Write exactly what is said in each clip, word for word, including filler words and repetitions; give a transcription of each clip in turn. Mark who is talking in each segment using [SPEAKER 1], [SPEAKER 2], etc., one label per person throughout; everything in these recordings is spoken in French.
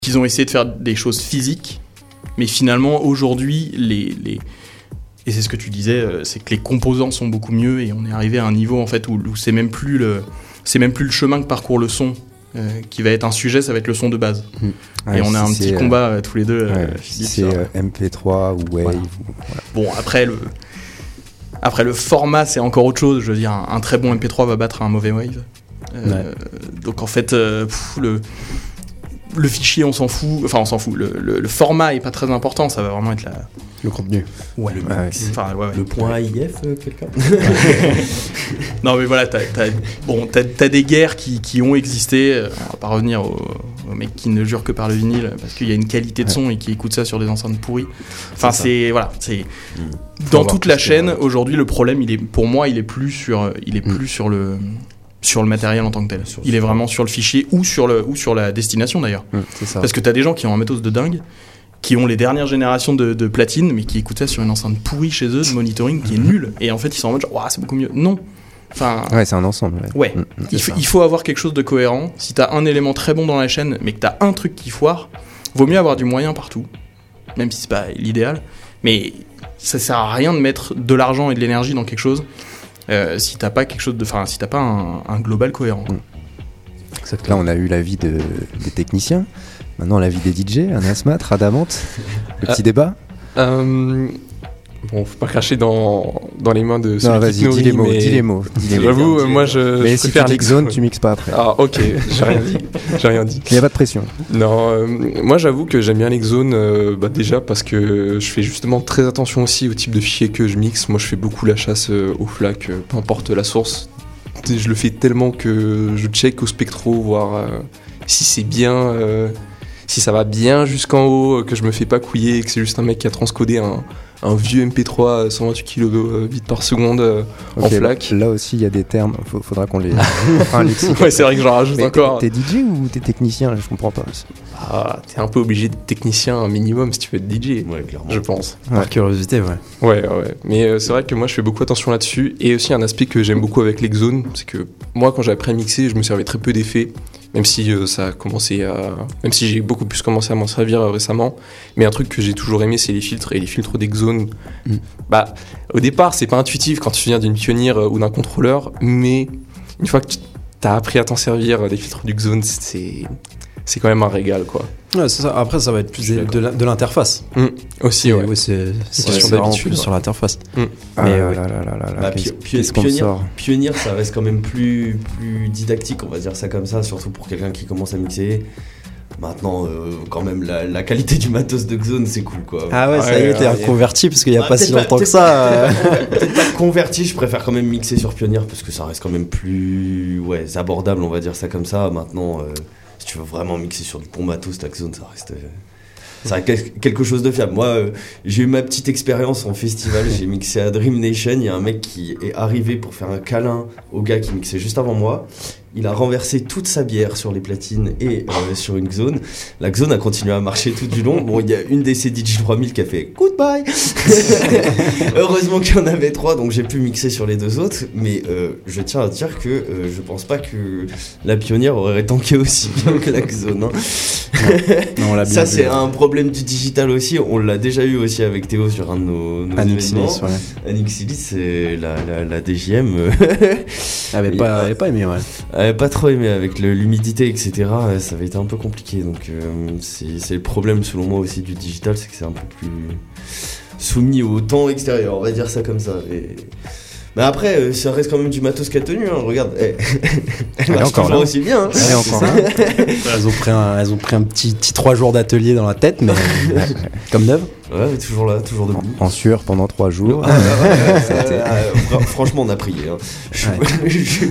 [SPEAKER 1] qu'ils ont essayé de faire des choses physiques, mais finalement aujourd'hui, les, les... et c'est ce que tu disais, c'est que les composants sont beaucoup mieux et on est arrivé à un niveau en fait où, où c'est même plus le, c'est même plus le chemin que parcourt le son. Euh, qui va être un sujet, ça va être le son de base. Mmh. Ouais, et on a un petit combat euh, tous les deux.
[SPEAKER 2] Ouais,
[SPEAKER 1] euh,
[SPEAKER 2] si c'est euh, M P trois ou Wave.
[SPEAKER 1] Voilà.
[SPEAKER 2] Ou, voilà.
[SPEAKER 1] Bon, après le, après le format, c'est encore autre chose. Je veux dire, un, un très bon M P trois va battre un mauvais Wave. Euh, ouais. Donc en fait, euh, pff, le, le fichier, on s'en fout. Enfin, on s'en fout. Le, le, le format est pas très important. Ça va vraiment être la...
[SPEAKER 2] le contenu.
[SPEAKER 1] Ouais, le,
[SPEAKER 2] ouais,
[SPEAKER 1] enfin, ouais, ouais.
[SPEAKER 3] le point A I F, euh, quelqu'un.
[SPEAKER 1] Non, mais voilà, t'as, t'as, bon, t'as, t'as des guerres qui, qui ont existé. On va pas revenir aux, aux mecs qui ne jurent que par le vinyle, parce qu'il y a une qualité de son ouais. et qui écoutent ça sur des enceintes pourries. Enfin, c'est, c'est voilà, c'est mmh. dans toute la chaîne. Que... Aujourd'hui, le problème, il est, pour moi, il est plus sur, il est mmh. plus sur le. sur le matériel en tant que tel. Sur, il est vraiment sur le fichier ou sur, le, ou sur la destination d'ailleurs. Mmh, c'est ça. Parce que t'as des gens qui ont un matos de dingue, qui ont les dernières générations de, de platine, mais qui écoutent ça sur une enceinte pourrie chez eux, de monitoring, qui est nulle. Et en fait, ils sont en mode genre, ouah, c'est beaucoup mieux. Non. Enfin,
[SPEAKER 2] ouais, c'est un ensemble. Ouais,
[SPEAKER 1] ouais. Mmh, il, f- il faut avoir quelque chose de cohérent. Si t'as un élément très bon dans la chaîne, mais que t'as un truc qui foire, vaut mieux avoir du moyen partout, même si c'est pas l'idéal. Mais ça sert à rien de mettre de l'argent et de l'énergie dans quelque chose euh, si t'as pas quelque chose de, enfin, si t'as pas un, un global cohérent. Mmh.
[SPEAKER 2] Là, on a eu l'avis de, des techniciens. Maintenant, l'avis des D J, Anasmat, Radamant, le petit euh, débat.
[SPEAKER 4] Euh, bon, faut pas cracher dans, dans les mains de celui
[SPEAKER 2] non,
[SPEAKER 4] qui
[SPEAKER 2] vas-y,
[SPEAKER 4] te nourrit,
[SPEAKER 2] dis les mots,
[SPEAKER 4] mais...
[SPEAKER 2] dis les mots. Dis les mots.
[SPEAKER 4] J'avoue, euh, moi, je,
[SPEAKER 2] mais
[SPEAKER 4] je
[SPEAKER 2] si
[SPEAKER 4] préfère
[SPEAKER 2] tu mixes zone, tu mixes pas après.
[SPEAKER 4] Ah, ok, j'ai rien dit. J'ai rien dit.
[SPEAKER 2] Il n'y a pas de pression.
[SPEAKER 4] Non, euh, moi, j'avoue que j'aime bien l'Exone, euh, bah, déjà parce que je fais justement très attention aussi au type de fichier que je mixe. Moi, je fais beaucoup la chasse euh, au FLAC, euh, peu importe la source. Je le fais tellement que je check au spectro, voir euh, si c'est bien... Euh, si ça va bien jusqu'en haut, que je me fais pas couiller, que c'est juste un mec qui a transcodé un, un vieux M P trois à cent vingt-huit kilobits par seconde euh, okay, en FLAC.
[SPEAKER 2] Là aussi, il y a des termes, il faudra qu'on les...
[SPEAKER 4] enfin, ouais, c'est vrai que j'en rajoute
[SPEAKER 2] mais
[SPEAKER 4] encore.
[SPEAKER 2] T'es, t'es D J ou t'es technicien? Je comprends pas.
[SPEAKER 4] Ah, t'es un peu obligé d'être technicien un minimum si tu veux être D J,
[SPEAKER 3] ouais, clairement.
[SPEAKER 4] Je pense.
[SPEAKER 2] Ouais. Par curiosité, ouais.
[SPEAKER 4] Ouais, ouais. Mais euh, c'est vrai que moi, je fais beaucoup attention là-dessus. Et aussi, un aspect que j'aime beaucoup avec l'Exone, c'est que moi, quand j'ai appris à mixer, je me servais très peu d'effets. Même si euh, ça a commencé à... Même si j'ai beaucoup plus commencé à m'en servir euh, récemment. Mais un truc que j'ai toujours aimé, c'est les filtres. Et les filtres d'Exone, mm. bah, au départ, c'est pas intuitif quand tu viens d'une pionnière euh, ou d'un contrôleur. Mais une fois que tu as appris à t'en servir, euh, des filtres d'Exone, c'est... c'est quand même un régal, quoi.
[SPEAKER 5] Ouais, c'est ça. Après, ça va être plus de, de, de l'interface.
[SPEAKER 4] Mmh. Aussi, ouais.
[SPEAKER 5] ouais c'est c'est,
[SPEAKER 4] ouais,
[SPEAKER 5] question
[SPEAKER 4] c'est
[SPEAKER 5] d'habitude sur l'interface.
[SPEAKER 4] Mmh.
[SPEAKER 2] Ah
[SPEAKER 5] mais
[SPEAKER 2] là,
[SPEAKER 5] ouais.
[SPEAKER 2] là, là, là, là,
[SPEAKER 3] bah,
[SPEAKER 2] qu'est-ce,
[SPEAKER 3] pi-
[SPEAKER 2] qu'est-ce
[SPEAKER 3] pionnier, pionnier, ça reste quand même plus, plus didactique, on va dire ça comme ça, surtout pour quelqu'un qui commence à mixer. Maintenant, euh, quand même, la, la qualité du matos de Xone, c'est cool, quoi.
[SPEAKER 5] Ah ouais, ça y est, t'es
[SPEAKER 3] ouais,
[SPEAKER 5] reconverti parce qu'il n'y a
[SPEAKER 3] ah,
[SPEAKER 5] pas si longtemps
[SPEAKER 3] pas,
[SPEAKER 5] que ça. Euh...
[SPEAKER 3] Peut-être pas converti, je préfère quand même mixer sur Pioneer parce que ça reste quand même plus ouais, abordable, on va dire ça comme ça. Maintenant, euh, si tu veux vraiment mixer sur du bon matos, ta Xone, ça reste... Euh... Ça a quelque chose de fiable. Moi, euh, j'ai eu ma petite expérience en festival. J'ai mixé à Dream Nation. Il y a un mec qui est arrivé pour faire un câlin au gars qui mixait juste avant moi. Il a renversé toute sa bière sur les platines et euh, sur une Xone. La Xone a continué à marcher tout du long. Bon, il y a une des C D J trois mille qui a fait goodbye. Heureusement qu'il y en avait trois, donc j'ai pu mixer sur les deux autres. Mais euh, je tiens à dire que euh, je pense pas que la pionnière aurait tanké aussi bien que la Xone. Hein.
[SPEAKER 5] Non, non, on l'a bien
[SPEAKER 3] Ça,
[SPEAKER 5] vu,
[SPEAKER 3] c'est
[SPEAKER 5] ouais.
[SPEAKER 3] un problème du digital aussi. On l'a déjà eu aussi avec Théo sur un de nos, nos événements.
[SPEAKER 5] Ouais.
[SPEAKER 3] Anixilis, c'est la, la, la D J M.
[SPEAKER 5] Elle avait pas, elle avait pas aimé, ouais.
[SPEAKER 3] Elle avait pas trop aimé avec le, l'humidité, et cetera. Ça avait été un peu compliqué. Donc, euh, c'est, c'est le problème, selon moi, aussi du digital, c'est que c'est un peu plus soumis au temps extérieur. On va dire ça comme ça. Et... Mais après, euh, ça reste quand même du matos qui a tenu. Hein. Regarde, hey. Elle, elle marche toujours là. Aussi bien. Hein.
[SPEAKER 2] Elle est encore là.
[SPEAKER 5] Elles ont pris un, elles ont pris un petit, petit trois jours d'atelier dans la tête, mais comme neuve.
[SPEAKER 3] Ouais, mais toujours là, toujours debout.
[SPEAKER 2] En, en sueur pendant trois jours.
[SPEAKER 3] Ouais, ouais, ouais, ouais, euh, franchement, on a prié. Hein. Je, ouais. je, je,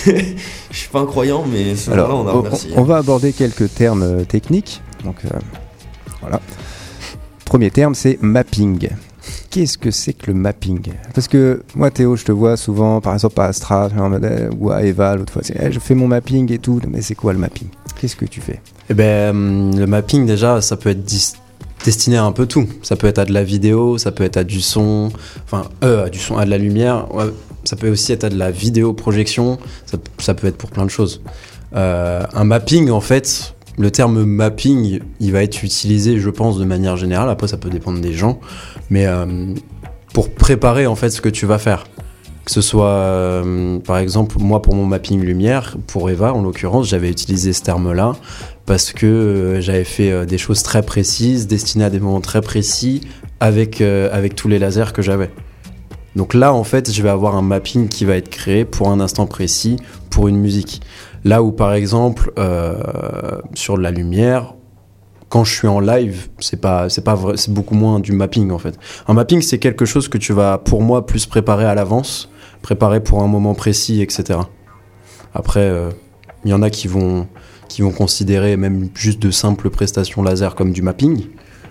[SPEAKER 3] je suis pas un croyant, mais ce
[SPEAKER 2] Alors,
[SPEAKER 3] jour-là, on a remercié.
[SPEAKER 2] On, on va aborder quelques termes euh, techniques. Donc, euh, voilà. Premier terme, c'est mapping. Qu'est-ce que c'est que le mapping? Parce que moi, Théo, je te vois souvent, par exemple, à Astra, ou à Eva, l'autre fois, c'est hey, je fais mon mapping et tout. Mais c'est quoi le mapping? Qu'est-ce que tu fais?
[SPEAKER 5] Eh ben, le mapping, déjà, ça peut être dis- destiné à un peu tout. Ça peut être à de la vidéo, ça peut être à du son, enfin, euh, à du son, à de la lumière. Ouais, ça peut aussi être à de la vidéo projection. Ça, ça peut être pour plein de choses. Euh, un mapping, en fait, le terme mapping, il va être utilisé, je pense, de manière générale. Après, ça peut dépendre des gens, mais euh, pour préparer en fait ce que tu vas faire. Que ce soit, euh, par exemple, moi pour mon mapping lumière, pour Eva en l'occurrence, j'avais utilisé ce terme-là parce que euh, j'avais fait euh, des choses très précises, destinées à des moments très précis, avec euh, avec tous les lasers que j'avais. Donc là, en fait, je vais avoir un mapping qui va être créé pour un instant précis, pour une musique. Là où, par exemple, euh, sur la lumière, quand je suis en live, c'est pas, c'est pas vrai, c'est beaucoup moins du mapping, en fait. Un mapping, c'est quelque chose que tu vas, pour moi, plus préparer à l'avance, préparer pour un moment précis, et cetera. Après, il euh, y en a qui vont, qui vont considérer même juste de simples prestations laser comme du mapping.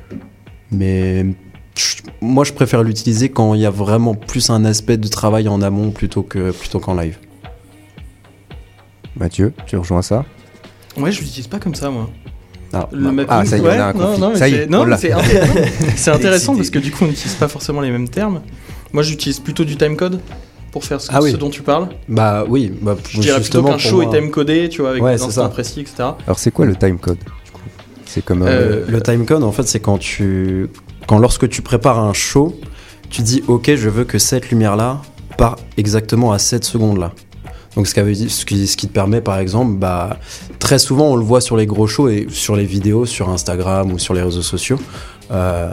[SPEAKER 5] Mais moi, je préfère l'utiliser quand il y a vraiment plus un aspect de travail en amont plutôt que, plutôt qu'en live.
[SPEAKER 2] Mathieu, tu rejoins ça?
[SPEAKER 1] Ouais, je l'utilise pas comme ça, moi.
[SPEAKER 2] Ah,
[SPEAKER 1] Le
[SPEAKER 2] bah,
[SPEAKER 1] mapping,
[SPEAKER 2] ah, ça y est,
[SPEAKER 1] ouais,
[SPEAKER 2] on a un
[SPEAKER 1] non,
[SPEAKER 2] conflit.
[SPEAKER 1] non, mais
[SPEAKER 2] Ça y
[SPEAKER 1] c'est-
[SPEAKER 2] est,
[SPEAKER 1] non,
[SPEAKER 2] on l'a.
[SPEAKER 1] mais c'est intéressant, c'est intéressant
[SPEAKER 3] Excité.
[SPEAKER 1] parce que du coup, on n'utilise pas forcément les mêmes termes. Moi, j'utilise plutôt du timecode pour faire ce,
[SPEAKER 5] Ah oui.
[SPEAKER 1] ce dont tu parles.
[SPEAKER 5] Bah oui, bah,
[SPEAKER 1] Je dirais plutôt
[SPEAKER 5] justement,
[SPEAKER 1] qu'un
[SPEAKER 5] pour
[SPEAKER 1] show
[SPEAKER 5] moi-
[SPEAKER 1] est timecodé, tu vois, avec
[SPEAKER 5] Ouais,
[SPEAKER 1] des
[SPEAKER 5] c'est
[SPEAKER 1] instants
[SPEAKER 5] ça.
[SPEAKER 1] précis, et cetera.
[SPEAKER 2] Alors, c'est quoi le timecode du coup? C'est comme. euh,
[SPEAKER 1] Euh,
[SPEAKER 5] Le timecode, en fait, c'est quand tu, quand lorsque tu prépares un show, tu dis ok, je veux que cette lumière-là part exactement à cette seconde-là. Donc ce, qu'avait dit- ce, qui, ce qui te permet, par exemple, bah, très souvent on le voit sur les gros shows et sur les vidéos, sur Instagram ou sur les réseaux sociaux, euh,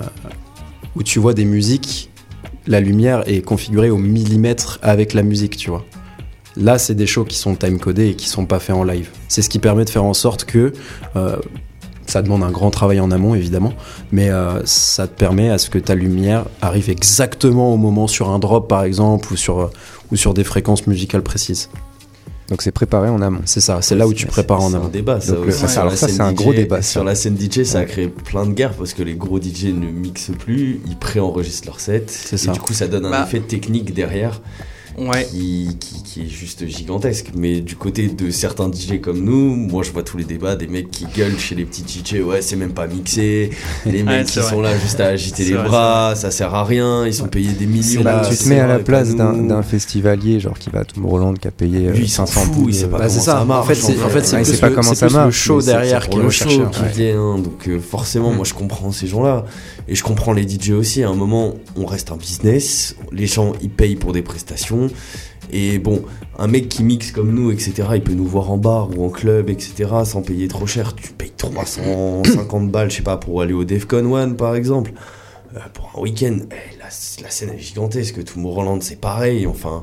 [SPEAKER 5] où tu vois des musiques, la lumière est configurée au millimètre avec la musique, tu vois. Là, c'est des shows qui sont time-codés et qui sont pas faits en live. C'est ce qui permet de faire en sorte que euh, ça demande un grand travail en amont, évidemment, mais euh, ça te permet à ce que ta lumière arrive exactement au moment sur un drop, par exemple, ou sur, euh, ou sur des fréquences musicales précises.
[SPEAKER 2] Donc, c'est préparé en amont.
[SPEAKER 5] C'est ça, c'est là où tu prépares en
[SPEAKER 3] C'est un
[SPEAKER 5] amont.
[SPEAKER 3] débat, ça
[SPEAKER 2] Donc,
[SPEAKER 3] aussi.
[SPEAKER 2] ça,
[SPEAKER 3] Sur
[SPEAKER 2] alors
[SPEAKER 3] la
[SPEAKER 2] ça,
[SPEAKER 3] scène
[SPEAKER 2] c'est un
[SPEAKER 3] D J,
[SPEAKER 2] gros débat, ça.
[SPEAKER 3] Sur la scène D J, ça a
[SPEAKER 2] Ouais.
[SPEAKER 3] créé plein de guerres parce que les gros D J ne mixent plus, ils pré-enregistrent leurs sets.
[SPEAKER 5] C'est
[SPEAKER 3] Et
[SPEAKER 5] ça.
[SPEAKER 3] du coup, ça donne un
[SPEAKER 1] Bah.
[SPEAKER 3] effet technique derrière
[SPEAKER 1] Ouais.
[SPEAKER 3] qui, qui, qui est juste gigantesque. Mais du côté de certains D J comme nous, moi je vois tous les débats des mecs qui gueulent chez les petits D J, ouais, c'est même pas mixé. Les mecs qui
[SPEAKER 1] c'est
[SPEAKER 3] sont
[SPEAKER 1] vrai.
[SPEAKER 3] là juste à agiter
[SPEAKER 1] C'est
[SPEAKER 3] les
[SPEAKER 1] vrai,
[SPEAKER 3] bras, ça sert à rien, ils sont payés des millions.
[SPEAKER 5] là,
[SPEAKER 2] tu
[SPEAKER 3] c'est
[SPEAKER 2] te mets à la
[SPEAKER 3] vrai,
[SPEAKER 2] place
[SPEAKER 3] pas
[SPEAKER 2] d'un
[SPEAKER 3] nous.
[SPEAKER 2] d'un festivalier, genre qui va à Tomorrowland, qui a payé euh,
[SPEAKER 3] Lui, il s'en
[SPEAKER 2] cinq cents
[SPEAKER 3] fout, il
[SPEAKER 2] boules,
[SPEAKER 3] sait
[SPEAKER 2] euh,
[SPEAKER 3] pas
[SPEAKER 5] Bah,
[SPEAKER 3] comment
[SPEAKER 5] c'est ça,
[SPEAKER 3] ça marche.
[SPEAKER 5] en fait, c'est, en fait, c'est
[SPEAKER 2] Ouais, il
[SPEAKER 5] plus,
[SPEAKER 2] sait pas
[SPEAKER 5] le,
[SPEAKER 2] comment
[SPEAKER 5] c'est
[SPEAKER 2] ça
[SPEAKER 5] plus le
[SPEAKER 2] marche,
[SPEAKER 5] show
[SPEAKER 2] mais c'est-
[SPEAKER 5] derrière
[SPEAKER 3] C'est
[SPEAKER 5] qui
[SPEAKER 3] pour
[SPEAKER 5] est
[SPEAKER 3] le
[SPEAKER 5] recherché.
[SPEAKER 3] show
[SPEAKER 5] Ouais.
[SPEAKER 3] qui vient, donc euh, forcément, moi je comprends ces gens-là. Et je comprends les D J aussi. À un moment, on reste un business, les gens ils payent pour des prestations. Et bon, un mec qui mixe comme nous, et cetera, il peut nous voir en bar ou en club, et cetera, sans payer trop cher. Tu payes trois cent cinquante balles, je sais pas, pour aller au Defcon One par exemple. Euh, pour un week-end, eh, la, la scène est gigantesque. Tomorrowland, c'est pareil. Enfin,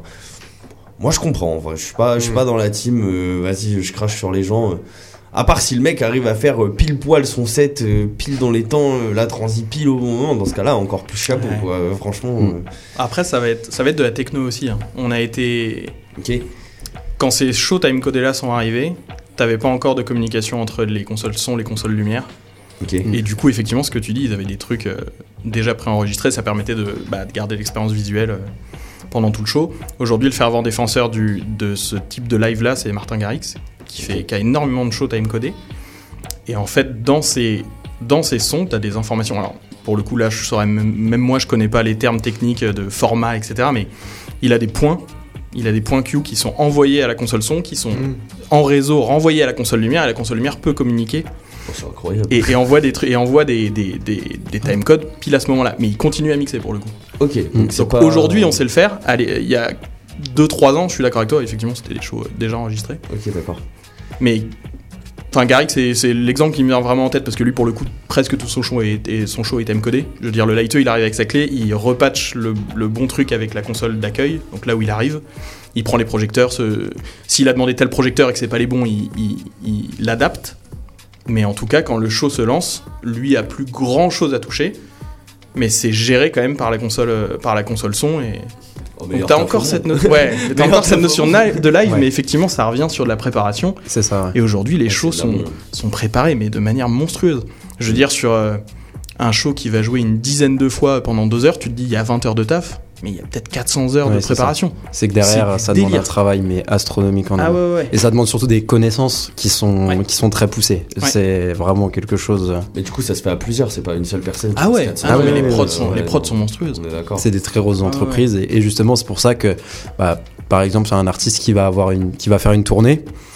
[SPEAKER 3] moi je comprends. En vrai. Je suis pas, je suis pas dans la team. euh, Vas-y, je crache sur les gens. euh. À part si le mec arrive à faire euh, pile poil son set, euh, pile dans les temps, euh, la transi pile au bon moment. Dans ce cas-là, encore plus chapeau,
[SPEAKER 1] Ouais.
[SPEAKER 3] quoi. Euh, franchement.
[SPEAKER 2] Mm.
[SPEAKER 3] euh,
[SPEAKER 1] Après, ça va être, ça va être de la techno aussi. hein. On a été.
[SPEAKER 3] ok.
[SPEAKER 1] Quand ces shows timecodés là sont arrivés, t'avais pas encore de communication entre les consoles son, les consoles lumière.
[SPEAKER 3] Ok.
[SPEAKER 1] Et du coup, effectivement, ce que tu dis, ils avaient des trucs euh, déjà préenregistrés, ça permettait de, bah, de garder l'expérience visuelle euh, pendant tout le show. Aujourd'hui, le fervent défenseur du, de ce type de live-là, c'est Martin Garrix, qui, fait, qui a énormément de shows timecodés. Et en fait, dans ces, dans ces sons, tu as des informations. Alors, pour le coup, là, je saurais, même, même moi, je connais pas les termes techniques de format, et cetera. Mais il a des points. Il a des points Q qui sont envoyés à la console son, qui sont en réseau renvoyés à la console lumière, et la console lumière peut communiquer
[SPEAKER 3] Oh, c'est incroyable.
[SPEAKER 1] et, et envoie des trucs et envoie des, des, des, des timecodes pile à ce moment-là. Mais il continue à mixer pour le coup.
[SPEAKER 3] Ok. Donc, c'est
[SPEAKER 1] Donc
[SPEAKER 3] pas-
[SPEAKER 1] aujourd'hui, on sait le faire. Allez, il y a deux trois ans, je suis d'accord avec toi. Effectivement, c'était des shows euh, déjà enregistrés.
[SPEAKER 3] Ok, d'accord.
[SPEAKER 1] Mais enfin, Garrix, c'est, c'est l'exemple qui me vient vraiment en tête parce que lui, pour le coup, presque tout son show est, est- son show est timecodé. Je veux dire, le lighteux, il arrive avec sa clé, il repatche le, le bon truc avec la console d'accueil. Donc là où il arrive, il prend les projecteurs. Ce... S'il a demandé tel projecteur et que c'est pas les bons, il, il, il l'adapte. Mais en tout cas, quand le show se lance, lui a plus grand chose à toucher. Mais c'est géré quand même par la console, euh, par la console son. Et...
[SPEAKER 3] Oh,
[SPEAKER 1] Donc
[SPEAKER 3] meilleur
[SPEAKER 1] t'as
[SPEAKER 3] taf
[SPEAKER 1] encore
[SPEAKER 3] au
[SPEAKER 1] cette,
[SPEAKER 3] monde.
[SPEAKER 1] no- ouais, t'as
[SPEAKER 3] Meilleur
[SPEAKER 1] encore cette
[SPEAKER 3] taf au
[SPEAKER 1] notion
[SPEAKER 3] monde.
[SPEAKER 1] de live,
[SPEAKER 5] Ouais.
[SPEAKER 1] mais effectivement, ça revient sur de la préparation.
[SPEAKER 5] C'est ça, ouais.
[SPEAKER 1] Et aujourd'hui, les
[SPEAKER 3] Ouais,
[SPEAKER 1] shows
[SPEAKER 3] c'est de
[SPEAKER 1] sont,
[SPEAKER 3] l'amour.
[SPEAKER 1] sont préparés, mais de manière monstrueuse. Je veux dire, sur euh, un show qui va jouer une dizaine de fois pendant deux heures, tu te dis, il y a vingt heures de taf, mais il y a peut-être quatre cents heures
[SPEAKER 5] Ouais,
[SPEAKER 1] de
[SPEAKER 5] c'est ça.
[SPEAKER 1] préparation.
[SPEAKER 5] C'est que derrière,
[SPEAKER 1] C'est
[SPEAKER 5] ça
[SPEAKER 1] du
[SPEAKER 5] demande un
[SPEAKER 1] délire.
[SPEAKER 5] travail mais astronomique en
[SPEAKER 1] Ah
[SPEAKER 5] amont.
[SPEAKER 1] ouais, ouais.
[SPEAKER 5] Et ça demande surtout des connaissances qui sont,
[SPEAKER 1] Ouais.
[SPEAKER 5] qui sont très poussées.
[SPEAKER 1] Ouais.
[SPEAKER 5] C'est vraiment quelque chose.
[SPEAKER 3] Mais du coup, ça se fait à plusieurs, c'est pas une seule personne. qui
[SPEAKER 1] Ah
[SPEAKER 3] passe
[SPEAKER 1] ouais,
[SPEAKER 3] quatre cents
[SPEAKER 1] ah ouais,
[SPEAKER 3] heures.
[SPEAKER 1] mais les
[SPEAKER 5] ouais,
[SPEAKER 1] prods,
[SPEAKER 5] ouais,
[SPEAKER 1] sont,
[SPEAKER 3] ouais,
[SPEAKER 1] les prods
[SPEAKER 3] non.
[SPEAKER 1] sont monstrueuses.
[SPEAKER 3] On est d'accord.
[SPEAKER 5] C'est des très grosses
[SPEAKER 1] Ouais,
[SPEAKER 5] entreprises et, et justement c'est pour ça que, bah, par exemple, c'est un artiste qui va avoir une, qui va faire une tournée.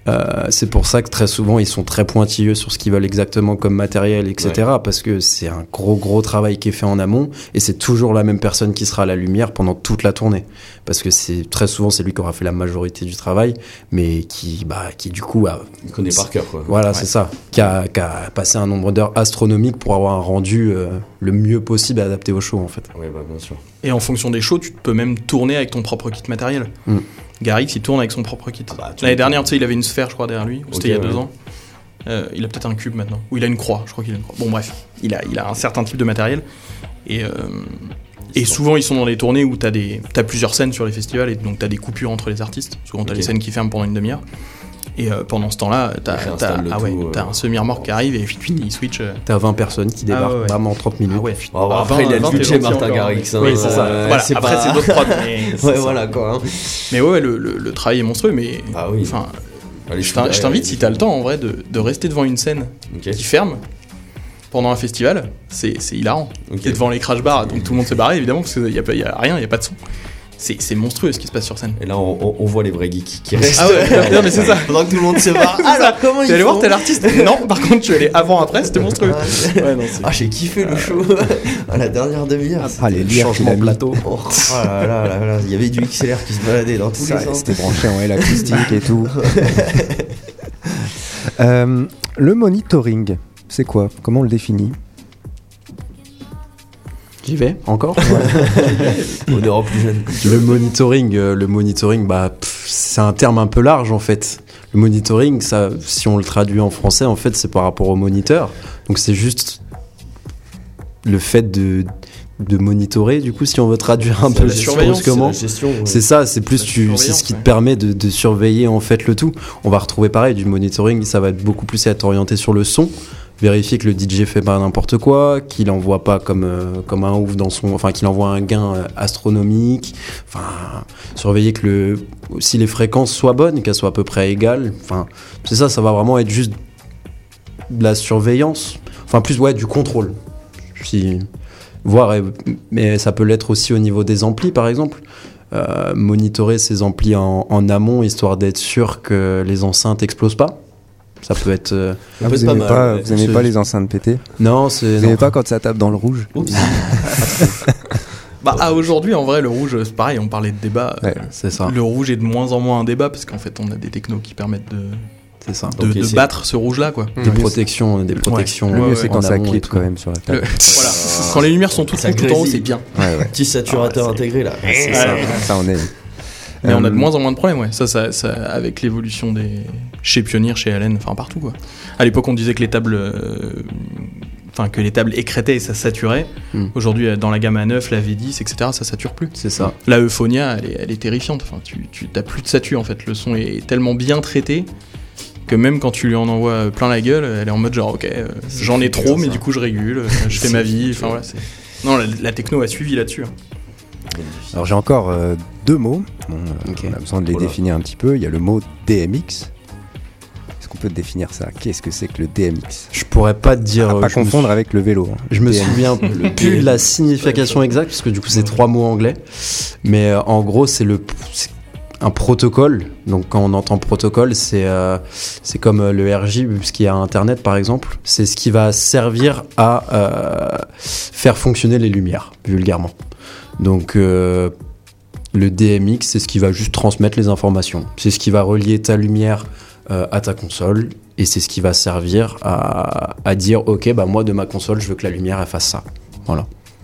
[SPEAKER 5] Euh, c'est pour ça que très souvent ils sont très pointilleux sur ce qu'ils veulent exactement comme matériel, et cetera. Ouais. Parce que c'est un gros gros travail qui est fait en amont et c'est toujours la même personne qui sera à la lumière pendant toute la tournée. Parce que c'est très souvent c'est lui qui aura fait la majorité du travail, mais qui bah qui du coup a
[SPEAKER 3] il connaît par cœur quoi.
[SPEAKER 5] Voilà, ouais. C'est ça. Qui a, qui a passé un nombre d'heures astronomiques pour avoir un rendu euh, le mieux possible adapté au show en fait.
[SPEAKER 3] Ouais bah bien sûr.
[SPEAKER 1] Et en fonction des shows, tu peux même tourner avec ton propre kit matériel. Mm. Garrix, il tourne avec son propre kit. Ah bah, L'année dernière, tu sais, il avait une sphère, je crois, derrière lui. Okay, c'était il y a ouais. deux ans. Euh, il a peut-être un cube maintenant. Ou il a une croix, je crois qu'il a une croix. Bon, bref, il a, il a un certain type de matériel. Et, euh, et souvent, ils sont dans des tournées où t'as, des, t'as plusieurs scènes sur les festivals et donc t'as des coupures entre les artistes. Souvent, t'as okay. des scènes qui ferment pendant une demi-heure. Et euh, pendant ce temps-là, t'as, t'as, ah ouais, tout, t'as euh... un semi-remorque qui arrive et puis il switch. Euh...
[SPEAKER 5] T'as vingt personnes qui débarquent ah ouais, ouais. vraiment en trente minutes. Ah ouais.
[SPEAKER 3] Oh, bah, après, il a le budget Martin Garrix. Hein,
[SPEAKER 1] oui, c'est ça. Euh, voilà. C'est après, pas... c'est d'autres prods. Mais
[SPEAKER 3] ouais, voilà quoi. Hein.
[SPEAKER 1] Mais ouais, le, le, le travail est monstrueux. Mais
[SPEAKER 3] ah oui.
[SPEAKER 1] Enfin, allez, je, je t'invite, si t'as le temps en vrai, de, de rester devant une scène okay. qui ferme pendant un festival. C'est, c'est hilarant. Okay. T'es devant les crash bars, donc tout le monde s'est barré évidemment parce qu'il n'y a, y a rien, il n'y a pas de son. C'est, c'est monstrueux ce qui se passe sur scène.
[SPEAKER 3] Et là, on, on, on voit les vrais geeks qui restent.
[SPEAKER 1] Ah ouais, non, mais c'est ça.
[SPEAKER 3] Pendant que tout le monde se barre. Alors, comment ils
[SPEAKER 1] font ? Tu allé voir tel artiste ? Non, par contre, tu es allé avant-après, c'était monstrueux.
[SPEAKER 3] Ah, ouais, non, c'est... ah j'ai kiffé le show. À la dernière demi-heure.
[SPEAKER 2] Ah, les liens
[SPEAKER 5] changements de plateau.
[SPEAKER 3] Oh, oh là, là, là, là, il y avait du X L R qui se baladait dans tous ça, les sens.
[SPEAKER 2] C'était branché en L acoustique et tout. euh, le monitoring, c'est quoi ? Comment on le définit ?
[SPEAKER 5] J'y vais encore.
[SPEAKER 3] On est en plus jeune.
[SPEAKER 5] Le monitoring, euh, le monitoring, bah pff, c'est un terme un peu large en fait. Le monitoring, ça, si on le traduit en français, en fait, c'est par rapport au moniteur. Donc c'est juste le fait de de monitorer. Du coup, si on veut traduire un
[SPEAKER 1] c'est
[SPEAKER 5] peu brusquement,
[SPEAKER 3] c'est, gestion, ouais.
[SPEAKER 5] c'est ça. C'est plus tu, c'est ce qui te permet de, de surveiller en fait le tout. On va retrouver pareil du monitoring. Ça va être beaucoup plus être orienté sur le son. Vérifier que le D J fait pas n'importe quoi, qu'il envoie pas comme euh, comme un ouf dans son, enfin qu'il envoie un gain euh, astronomique. Enfin, surveiller que le si les fréquences soient bonnes, qu'elles soient à peu près égales. Enfin, c'est ça, ça va vraiment être juste de la surveillance. Enfin, plus ouais du contrôle. Si voir, mais ça peut l'être aussi au niveau des amplis, par exemple. Euh, monitorer ces amplis en, en amont, histoire d'être sûr que les enceintes explosent pas. Ça peut être. Euh,
[SPEAKER 2] ah, vous n'aimez pas, pas, ouais. vous aimez pas les enceintes pétées ?
[SPEAKER 5] Non, c'est.
[SPEAKER 2] Vous n'aimez pas quand ça tape dans le rouge ?
[SPEAKER 1] Bah, ah, aujourd'hui, en vrai, le rouge, c'est pareil, on parlait de débat.
[SPEAKER 5] Ouais, c'est ça.
[SPEAKER 1] Le rouge est de moins en moins un débat parce qu'en fait, on a des technos qui permettent de.
[SPEAKER 5] C'est ça.
[SPEAKER 1] De, de battre ce rouge-là, quoi.
[SPEAKER 5] Des protections, des protections.
[SPEAKER 2] Le mieux, c'est quand ça clip quand même sur la table.
[SPEAKER 1] Le... voilà. Quand les lumières sont toutes rouges tout en haut, c'est bien.
[SPEAKER 3] Ouais, ouais. Petit saturateur ah, intégré, là.
[SPEAKER 2] Ouais, c'est ça. Ça, on est.
[SPEAKER 1] Mais euh... on a de moins en moins de problèmes, ouais. Ça, ça, ça, avec l'évolution des. Chez Pioneer, chez Allen, enfin partout, quoi. À l'époque, on disait que les tables. Euh... Enfin, que les tables écrétaient et ça saturait. Mm. Aujourd'hui, dans la gamme A neuf, la V dix, et cetera, ça sature plus.
[SPEAKER 5] C'est ça.
[SPEAKER 1] La Euphonia, elle est, elle est terrifiante. Enfin, tu, tu t'as plus de satu, en fait. Le son est tellement bien traité que même quand tu lui en envoies plein la gueule, elle est en mode genre, ok, euh, j'en ai trop, mais ça. Du coup, je régule, je fais ma vie. Enfin, voilà, c'est... Non, la, la techno a suivi là-dessus. Hein.
[SPEAKER 2] Alors, j'ai encore euh, deux mots. Bon, euh, okay. On a besoin de les voilà. définir un petit peu. Il y a le mot D M X. Est-ce qu'on peut définir ça ? Qu'est-ce que c'est que le D M X ?
[SPEAKER 5] Je pourrais pas te dire.
[SPEAKER 2] À pas confondre
[SPEAKER 5] me...
[SPEAKER 2] avec le vélo. Hein.
[SPEAKER 5] Je me souviens plus de la signification exacte, parce que du coup, c'est trois mots anglais. Mais euh, en gros, c'est le. C'est un protocole. Donc quand on entend protocole, c'est euh, c'est comme euh, le R J, ce qu'il y a à Internet par exemple. C'est ce qui va servir à euh, faire fonctionner les lumières, vulgairement. Donc euh, le D M X, c'est ce qui va juste transmettre les informations. C'est ce qui va relier ta lumière euh, à ta console et c'est ce qui va servir à, à dire ok, bah moi de ma console, je veux que la lumière elle fasse ça. Voilà.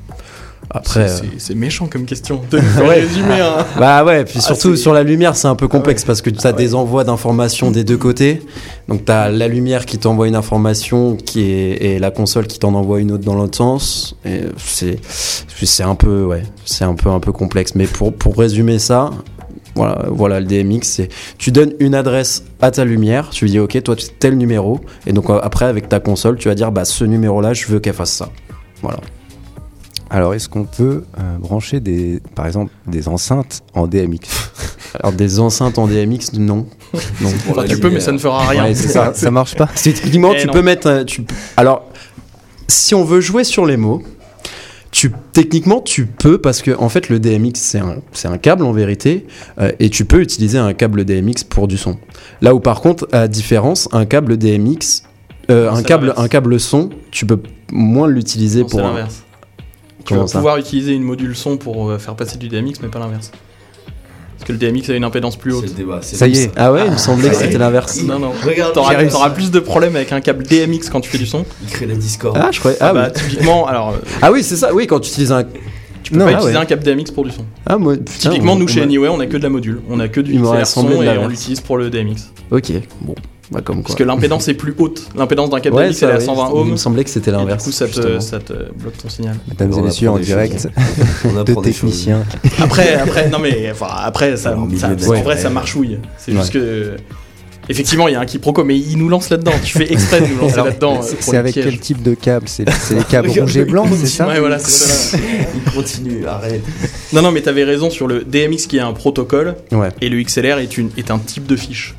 [SPEAKER 5] Après,
[SPEAKER 1] c'est, c'est, c'est méchant comme question de ouais. résumer. Hein.
[SPEAKER 5] Bah ouais, puis surtout ah, sur la lumière, c'est un peu complexe ah ouais. parce que tu as ah ouais. des envois d'informations des deux côtés. Donc tu as la lumière qui t'envoie une information qui est, et la console qui t'en envoie une autre dans l'autre sens. Et c'est, c'est un peu, ouais, c'est un peu, un peu complexe. Mais pour, pour résumer ça, voilà, voilà le D M X, c'est tu donnes une adresse à ta lumière, tu lui dis ok, toi tu tel numéro, et donc après avec ta console, tu vas dire bah ce numéro-là, je veux qu'elle fasse ça. Voilà.
[SPEAKER 2] Alors, est-ce qu'on peut euh, brancher des, par exemple, des enceintes en D M X ?
[SPEAKER 5] Alors, des enceintes en D M X, non. non.
[SPEAKER 1] Enfin, tu peux, mais ça ne fera rien.
[SPEAKER 2] Ouais, c'est ça, ça marche pas.
[SPEAKER 5] C'est typiquement, tu non. peux mettre. Tu... Alors, si on veut jouer sur les mots, tu tu, techniquement, tu peux, parce que en fait, le D M X, c'est un, c'est un câble en vérité, euh, et tu peux utiliser un câble D M X pour du son. Là où par contre, à différence, un câble D M X, euh, un, câble, un câble son, tu peux moins l'utiliser
[SPEAKER 1] Non,
[SPEAKER 5] pour.
[SPEAKER 1] c'est
[SPEAKER 5] un-
[SPEAKER 1] l'inverse. Tu
[SPEAKER 5] Comment
[SPEAKER 1] vas
[SPEAKER 5] ça
[SPEAKER 1] pouvoir utiliser une module son pour euh, faire passer du D M X, mais pas l'inverse. Parce que le D M X a une impédance plus
[SPEAKER 3] C'est
[SPEAKER 1] haute.
[SPEAKER 3] le débat. c'est
[SPEAKER 2] Ça
[SPEAKER 3] le-
[SPEAKER 2] y est.
[SPEAKER 5] Ah ouais, il me semblait que
[SPEAKER 3] Ah,
[SPEAKER 5] c'était
[SPEAKER 3] ouais.
[SPEAKER 5] l'inverse.
[SPEAKER 1] Non, non.
[SPEAKER 3] Regarde,
[SPEAKER 1] T'auras,
[SPEAKER 3] j'ai réussi.
[SPEAKER 1] t'auras plus de problèmes avec un câble D M X quand tu fais du son.
[SPEAKER 3] Il crée la Discord.
[SPEAKER 5] Ah, je croyais.
[SPEAKER 1] Ah,
[SPEAKER 5] Ah,
[SPEAKER 1] bah,
[SPEAKER 5] oui.
[SPEAKER 1] typiquement, alors, euh,
[SPEAKER 5] Ah oui, c'est ça. Oui, quand tu utilises un.
[SPEAKER 1] tu peux
[SPEAKER 2] Non,
[SPEAKER 1] pas
[SPEAKER 2] ah
[SPEAKER 1] utiliser
[SPEAKER 2] ouais.
[SPEAKER 1] un câble D M X pour du son.
[SPEAKER 5] Ah, moi, putain,
[SPEAKER 1] Typiquement,
[SPEAKER 5] on-
[SPEAKER 1] nous
[SPEAKER 5] on
[SPEAKER 1] chez
[SPEAKER 5] m'a-
[SPEAKER 1] Anyway, on a que de la module. On a que du
[SPEAKER 5] Il m'aurait
[SPEAKER 1] X L R son
[SPEAKER 5] semblé de
[SPEAKER 1] et on
[SPEAKER 5] l'inverse.
[SPEAKER 1] l'utilise pour le D M X.
[SPEAKER 5] Ok, bon. Bah, comme quoi.
[SPEAKER 1] Parce que l'impédance est plus haute. L'impédance d'un câble
[SPEAKER 5] Ouais,
[SPEAKER 1] D M X
[SPEAKER 5] ça,
[SPEAKER 1] elle est à
[SPEAKER 5] oui,
[SPEAKER 1] cent vingt
[SPEAKER 5] Il me
[SPEAKER 1] ohms.
[SPEAKER 5] semblait que c'était
[SPEAKER 1] Et du
[SPEAKER 5] l'inverse.
[SPEAKER 1] coup, ça te,
[SPEAKER 5] justement.
[SPEAKER 1] ça te bloque ton signal.
[SPEAKER 2] Mesdames
[SPEAKER 3] On
[SPEAKER 2] et messieurs, en
[SPEAKER 3] apprend des
[SPEAKER 2] direct,
[SPEAKER 3] choses. On
[SPEAKER 2] deux
[SPEAKER 3] apprend des choses.
[SPEAKER 2] techniciens.
[SPEAKER 1] Après, après, non mais enfin, après, ça,
[SPEAKER 3] Alors,
[SPEAKER 1] ça-
[SPEAKER 3] milieu
[SPEAKER 1] en
[SPEAKER 3] de-
[SPEAKER 1] vrai,
[SPEAKER 3] ouais.
[SPEAKER 1] ça marchouille. C'est
[SPEAKER 5] Ouais.
[SPEAKER 1] juste que. Effectivement, il y a un quiproquo, mais il nous lance là-dedans. Tu fais exprès de nous lancer
[SPEAKER 2] Alors,
[SPEAKER 1] là-dedans. euh,
[SPEAKER 2] c'est
[SPEAKER 1] pour
[SPEAKER 2] c'est
[SPEAKER 1] les
[SPEAKER 2] avec
[SPEAKER 1] pièges.
[SPEAKER 2] quel type de câble? C'est c'est les câbles
[SPEAKER 3] Regarde,
[SPEAKER 2] rouge et blanc, c'est ça?
[SPEAKER 1] Ouais, voilà, c'est ça.
[SPEAKER 3] Il continue, arrête.
[SPEAKER 1] Non, non, mais t'avais raison sur le D M X qui est un protocole
[SPEAKER 5] Ouais.
[SPEAKER 1] et le X L R est, une, est un type de fiche.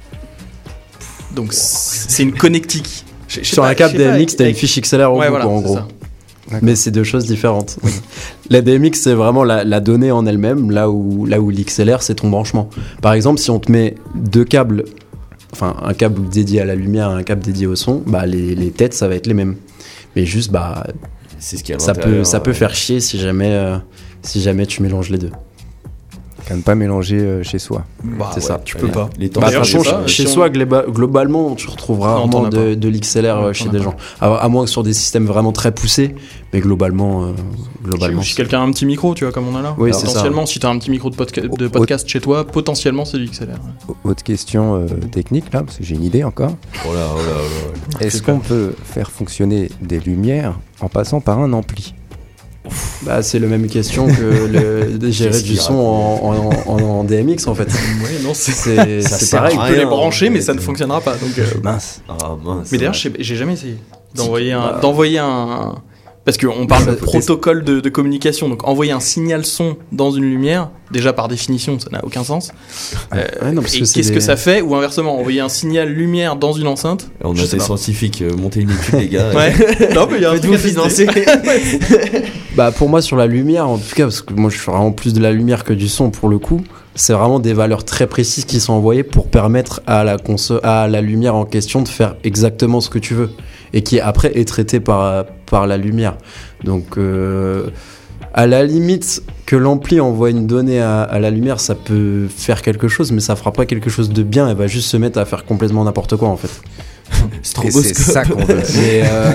[SPEAKER 1] Donc c'est c'est une connectique. Je- je sais
[SPEAKER 5] Sur
[SPEAKER 1] pas-
[SPEAKER 5] un câble
[SPEAKER 1] je sais pas,
[SPEAKER 5] D M X, t'as une
[SPEAKER 1] avec-
[SPEAKER 5] fiche X L R en,
[SPEAKER 1] Ouais,
[SPEAKER 5] bout,
[SPEAKER 1] voilà,
[SPEAKER 5] quoi, en
[SPEAKER 1] c'est
[SPEAKER 5] gros.
[SPEAKER 1] ça.
[SPEAKER 5] Mais c'est deux choses différentes. La D M X, c'est vraiment la, la donnée en elle-même, là où, là où l'X L R, c'est ton branchement. Par exemple, si on te met deux câbles, enfin un câble dédié à la lumière et un câble dédié au son, bah les, les têtes, ça va être les mêmes. Mais juste, bah,
[SPEAKER 3] C'est ce qui est à
[SPEAKER 5] ça peut,
[SPEAKER 3] l'intérieur,
[SPEAKER 5] ça peut
[SPEAKER 3] euh,
[SPEAKER 5] faire chier si jamais, euh, si jamais tu mélanges les deux.
[SPEAKER 2] Qu'à ne pas mélanger euh, chez soi.
[SPEAKER 1] Bah,
[SPEAKER 5] C'est
[SPEAKER 1] ouais,
[SPEAKER 5] ça.
[SPEAKER 1] Tu peux
[SPEAKER 3] les-
[SPEAKER 1] pas.
[SPEAKER 3] Les temps
[SPEAKER 5] Bah,
[SPEAKER 1] D'ailleurs,
[SPEAKER 5] attention,
[SPEAKER 1] je sais pas,
[SPEAKER 5] chez
[SPEAKER 1] si on-
[SPEAKER 5] soi, globa- globalement, tu retrouves rarement
[SPEAKER 1] t'en as
[SPEAKER 5] de,
[SPEAKER 1] pas.
[SPEAKER 5] de l'X L R euh,
[SPEAKER 1] Ouais,
[SPEAKER 5] chez
[SPEAKER 1] t'en as
[SPEAKER 5] des
[SPEAKER 1] pas.
[SPEAKER 5] gens. À, à moins que sur des systèmes vraiment très poussés, mais globalement, euh, globalement.
[SPEAKER 1] Si quelqu'un a un petit micro, tu vois, comme on a là.
[SPEAKER 5] Oui, c'est ça.
[SPEAKER 1] potentiellement, si t'as un petit micro de, podca- de podcast chez toi, potentiellement c'est du X L R. ouais.
[SPEAKER 2] Autre question euh, technique là, parce que j'ai une idée encore.
[SPEAKER 3] Oh là, oh là, oh là.
[SPEAKER 2] Est-ce qu'on peut faire fonctionner des lumières en passant par un ampli?
[SPEAKER 5] Bah, c'est la même question que le, de gérer
[SPEAKER 3] Qu'est-ce
[SPEAKER 5] du
[SPEAKER 3] qu'il
[SPEAKER 5] son en, en, en- en D M X en fait.
[SPEAKER 1] Ouais, non, c'est.
[SPEAKER 5] C'est
[SPEAKER 3] Ça
[SPEAKER 5] c'est
[SPEAKER 3] sert
[SPEAKER 5] pareil.
[SPEAKER 3] à
[SPEAKER 1] Tu peux les
[SPEAKER 3] rien,
[SPEAKER 1] brancher,
[SPEAKER 3] en
[SPEAKER 1] mais
[SPEAKER 3] fait.
[SPEAKER 1] ça ne fonctionnera pas. Donc, euh,
[SPEAKER 2] Mince.
[SPEAKER 3] Ah mince.
[SPEAKER 1] Mais d'ailleurs,
[SPEAKER 3] ouais.
[SPEAKER 1] je sais- j'ai jamais essayé d'envoyer un,
[SPEAKER 5] Bah.
[SPEAKER 1] d'envoyer un, parce qu'on parle
[SPEAKER 5] Ça-
[SPEAKER 1] de protocole de, de communication, donc envoyer un signal son dans une lumière, déjà par définition, ça n'a aucun sens. Euh,
[SPEAKER 5] Ouais, non, parce
[SPEAKER 1] et
[SPEAKER 5] que c'est
[SPEAKER 1] qu'est-ce
[SPEAKER 5] des-
[SPEAKER 1] que ça fait, ou inversement, envoyer un signal lumière dans une enceinte
[SPEAKER 3] On
[SPEAKER 1] Je
[SPEAKER 3] a
[SPEAKER 1] sais
[SPEAKER 3] des
[SPEAKER 1] pas.
[SPEAKER 3] scientifiques, euh, montez une étude les gars.
[SPEAKER 1] Ouais. Non, mais il y a un truc à
[SPEAKER 3] Faites-vous
[SPEAKER 1] tester.
[SPEAKER 3] financer.
[SPEAKER 5] Bah, pour moi, sur la lumière, en tout cas, parce que moi je suis vraiment plus de la lumière que du son pour le coup, c'est vraiment des valeurs très précises qui sont envoyées pour permettre à la, conso- à la lumière en question de faire exactement ce que tu veux et qui après est traité par, par la lumière. Donc, euh, à la limite, que l'ampli envoie une donnée à, à la lumière, ça peut faire quelque chose, mais ça fera pas quelque chose de bien, elle va juste se mettre à faire complètement n'importe quoi en fait.
[SPEAKER 2] Et c'est ça qu'on veut.
[SPEAKER 5] Mais, euh,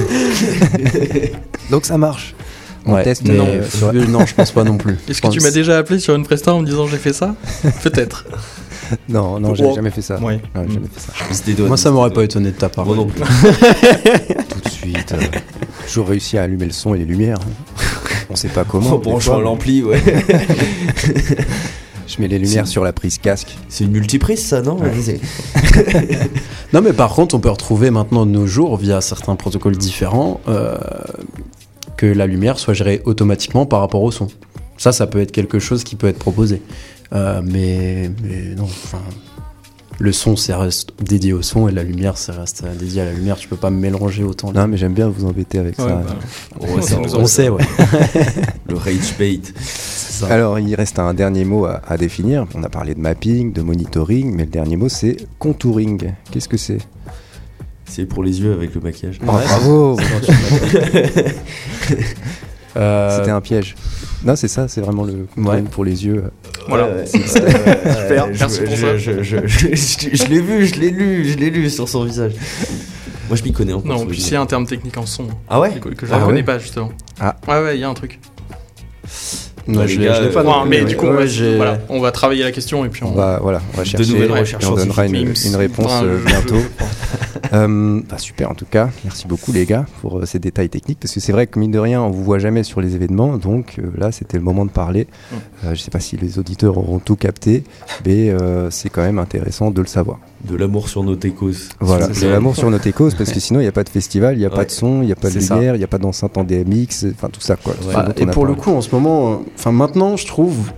[SPEAKER 2] Donc ça marche. On
[SPEAKER 5] ouais,
[SPEAKER 2] teste
[SPEAKER 5] mais,
[SPEAKER 2] non,
[SPEAKER 5] euh,
[SPEAKER 2] sur-
[SPEAKER 5] non, je pense pas non plus.
[SPEAKER 1] Est-ce
[SPEAKER 5] Je
[SPEAKER 1] que tu
[SPEAKER 5] pense-
[SPEAKER 1] m'as déjà appelé sur une presta en me disant j'ai fait ça Peut-être.
[SPEAKER 2] Non, non, j'ai
[SPEAKER 1] Oh.
[SPEAKER 2] jamais fait ça.
[SPEAKER 1] Ouais.
[SPEAKER 2] Non, j'ai jamais fait ça.
[SPEAKER 3] Il se dédouane,
[SPEAKER 5] Moi, ça
[SPEAKER 3] il se
[SPEAKER 5] m'aurait pas
[SPEAKER 3] dédouane.
[SPEAKER 5] étonné de ta part.
[SPEAKER 3] Moi non plus.
[SPEAKER 2] Tout de suite. euh, Toujours réussi à allumer le son et les lumières. On sait pas comment.
[SPEAKER 3] En
[SPEAKER 2] des
[SPEAKER 3] branchant
[SPEAKER 2] fois,
[SPEAKER 3] l'ampli, ouais.
[SPEAKER 2] Je mets les lumières sur la prise casque.
[SPEAKER 3] C'est une multiprise ça, non? Vas-y.
[SPEAKER 5] Non, mais par contre, on peut retrouver maintenant de nos jours, via certains protocoles différents, euh, que la lumière soit gérée automatiquement par rapport au son. Ça, ça peut être quelque chose qui peut être proposé. Euh, mais, mais non, enfin, le son, ça reste dédié au son et la lumière, ça reste dédié à la lumière. Tu peux pas mélanger autant.
[SPEAKER 2] Non, mais j'aime bien vous embêter avec
[SPEAKER 1] Ouais,
[SPEAKER 2] ça.
[SPEAKER 1] bah,
[SPEAKER 3] Ouais, ça,
[SPEAKER 1] nous
[SPEAKER 5] on sait, ouais.
[SPEAKER 3] Le rage bait.
[SPEAKER 5] C'est ça.
[SPEAKER 2] Alors, il reste un dernier mot à, à définir. On a parlé de mapping, de monitoring, mais le dernier mot, c'est contouring. Qu'est-ce que c'est?
[SPEAKER 3] C'est pour les yeux avec le maquillage.
[SPEAKER 2] Oh, bravo.
[SPEAKER 5] Euh,
[SPEAKER 2] C'était un piège. Non, c'est ça, c'est vraiment le contouring pour les yeux.
[SPEAKER 1] Voilà.
[SPEAKER 3] Ouais, ouais, c'est ça.
[SPEAKER 1] Super,
[SPEAKER 3] je,
[SPEAKER 1] merci pour
[SPEAKER 3] je,
[SPEAKER 1] ça.
[SPEAKER 3] Je, je, je, je- je l'ai vu, je l'ai lu, je l'ai lu sur son visage. Moi je m'y connais en plus.
[SPEAKER 1] Non, puis c'est un terme technique en son
[SPEAKER 3] Ah ouais?
[SPEAKER 1] que, que je
[SPEAKER 2] Ah
[SPEAKER 1] ne
[SPEAKER 2] ouais
[SPEAKER 1] connais pas justement.
[SPEAKER 2] Ah.
[SPEAKER 1] Ouais, ouais, il y a un truc.
[SPEAKER 5] non,
[SPEAKER 3] les
[SPEAKER 5] je l'ai
[SPEAKER 3] gars,
[SPEAKER 5] je l'ai pas
[SPEAKER 3] euh,
[SPEAKER 5] non
[SPEAKER 1] Ouais,
[SPEAKER 5] plus,
[SPEAKER 1] mais
[SPEAKER 5] ouais.
[SPEAKER 1] du coup,
[SPEAKER 5] Ouais,
[SPEAKER 1] on va,
[SPEAKER 5] j'ai-
[SPEAKER 1] voilà, on va travailler la question et puis on,
[SPEAKER 2] On va, voilà, on va chercher
[SPEAKER 3] nouvelles
[SPEAKER 2] et
[SPEAKER 3] recherches
[SPEAKER 2] on donnera une,
[SPEAKER 1] scientifiques.
[SPEAKER 2] une réponse
[SPEAKER 1] Enfin,
[SPEAKER 2] euh,
[SPEAKER 1] je-
[SPEAKER 2] bientôt.
[SPEAKER 1] je-
[SPEAKER 2] Euh, bah, super en tout cas, merci beaucoup les gars pour euh, ces détails techniques parce que c'est vrai que mine de rien on vous voit jamais sur les événements donc euh, là c'était le moment de parler. Euh, je sais pas si les auditeurs auront tout capté mais euh, c'est quand même intéressant de le savoir.
[SPEAKER 3] De l'amour sur nos techos.
[SPEAKER 2] Voilà,
[SPEAKER 3] C'est
[SPEAKER 2] de
[SPEAKER 3] ça.
[SPEAKER 2] l'amour sur nos techos parce que sinon il n'y a pas de festival, il n'y a pas
[SPEAKER 3] Ouais.
[SPEAKER 2] de son, il n'y a pas de
[SPEAKER 5] C'est ça.
[SPEAKER 2] lumière, il n'y a pas d'enceinte en D M X, enfin tout ça quoi.
[SPEAKER 3] Ouais.
[SPEAKER 2] Ce
[SPEAKER 5] Bah,
[SPEAKER 2] dont
[SPEAKER 5] et
[SPEAKER 2] on a
[SPEAKER 5] pour le
[SPEAKER 2] parlé.
[SPEAKER 5] coup, en ce moment, enfin maintenant, je trouve,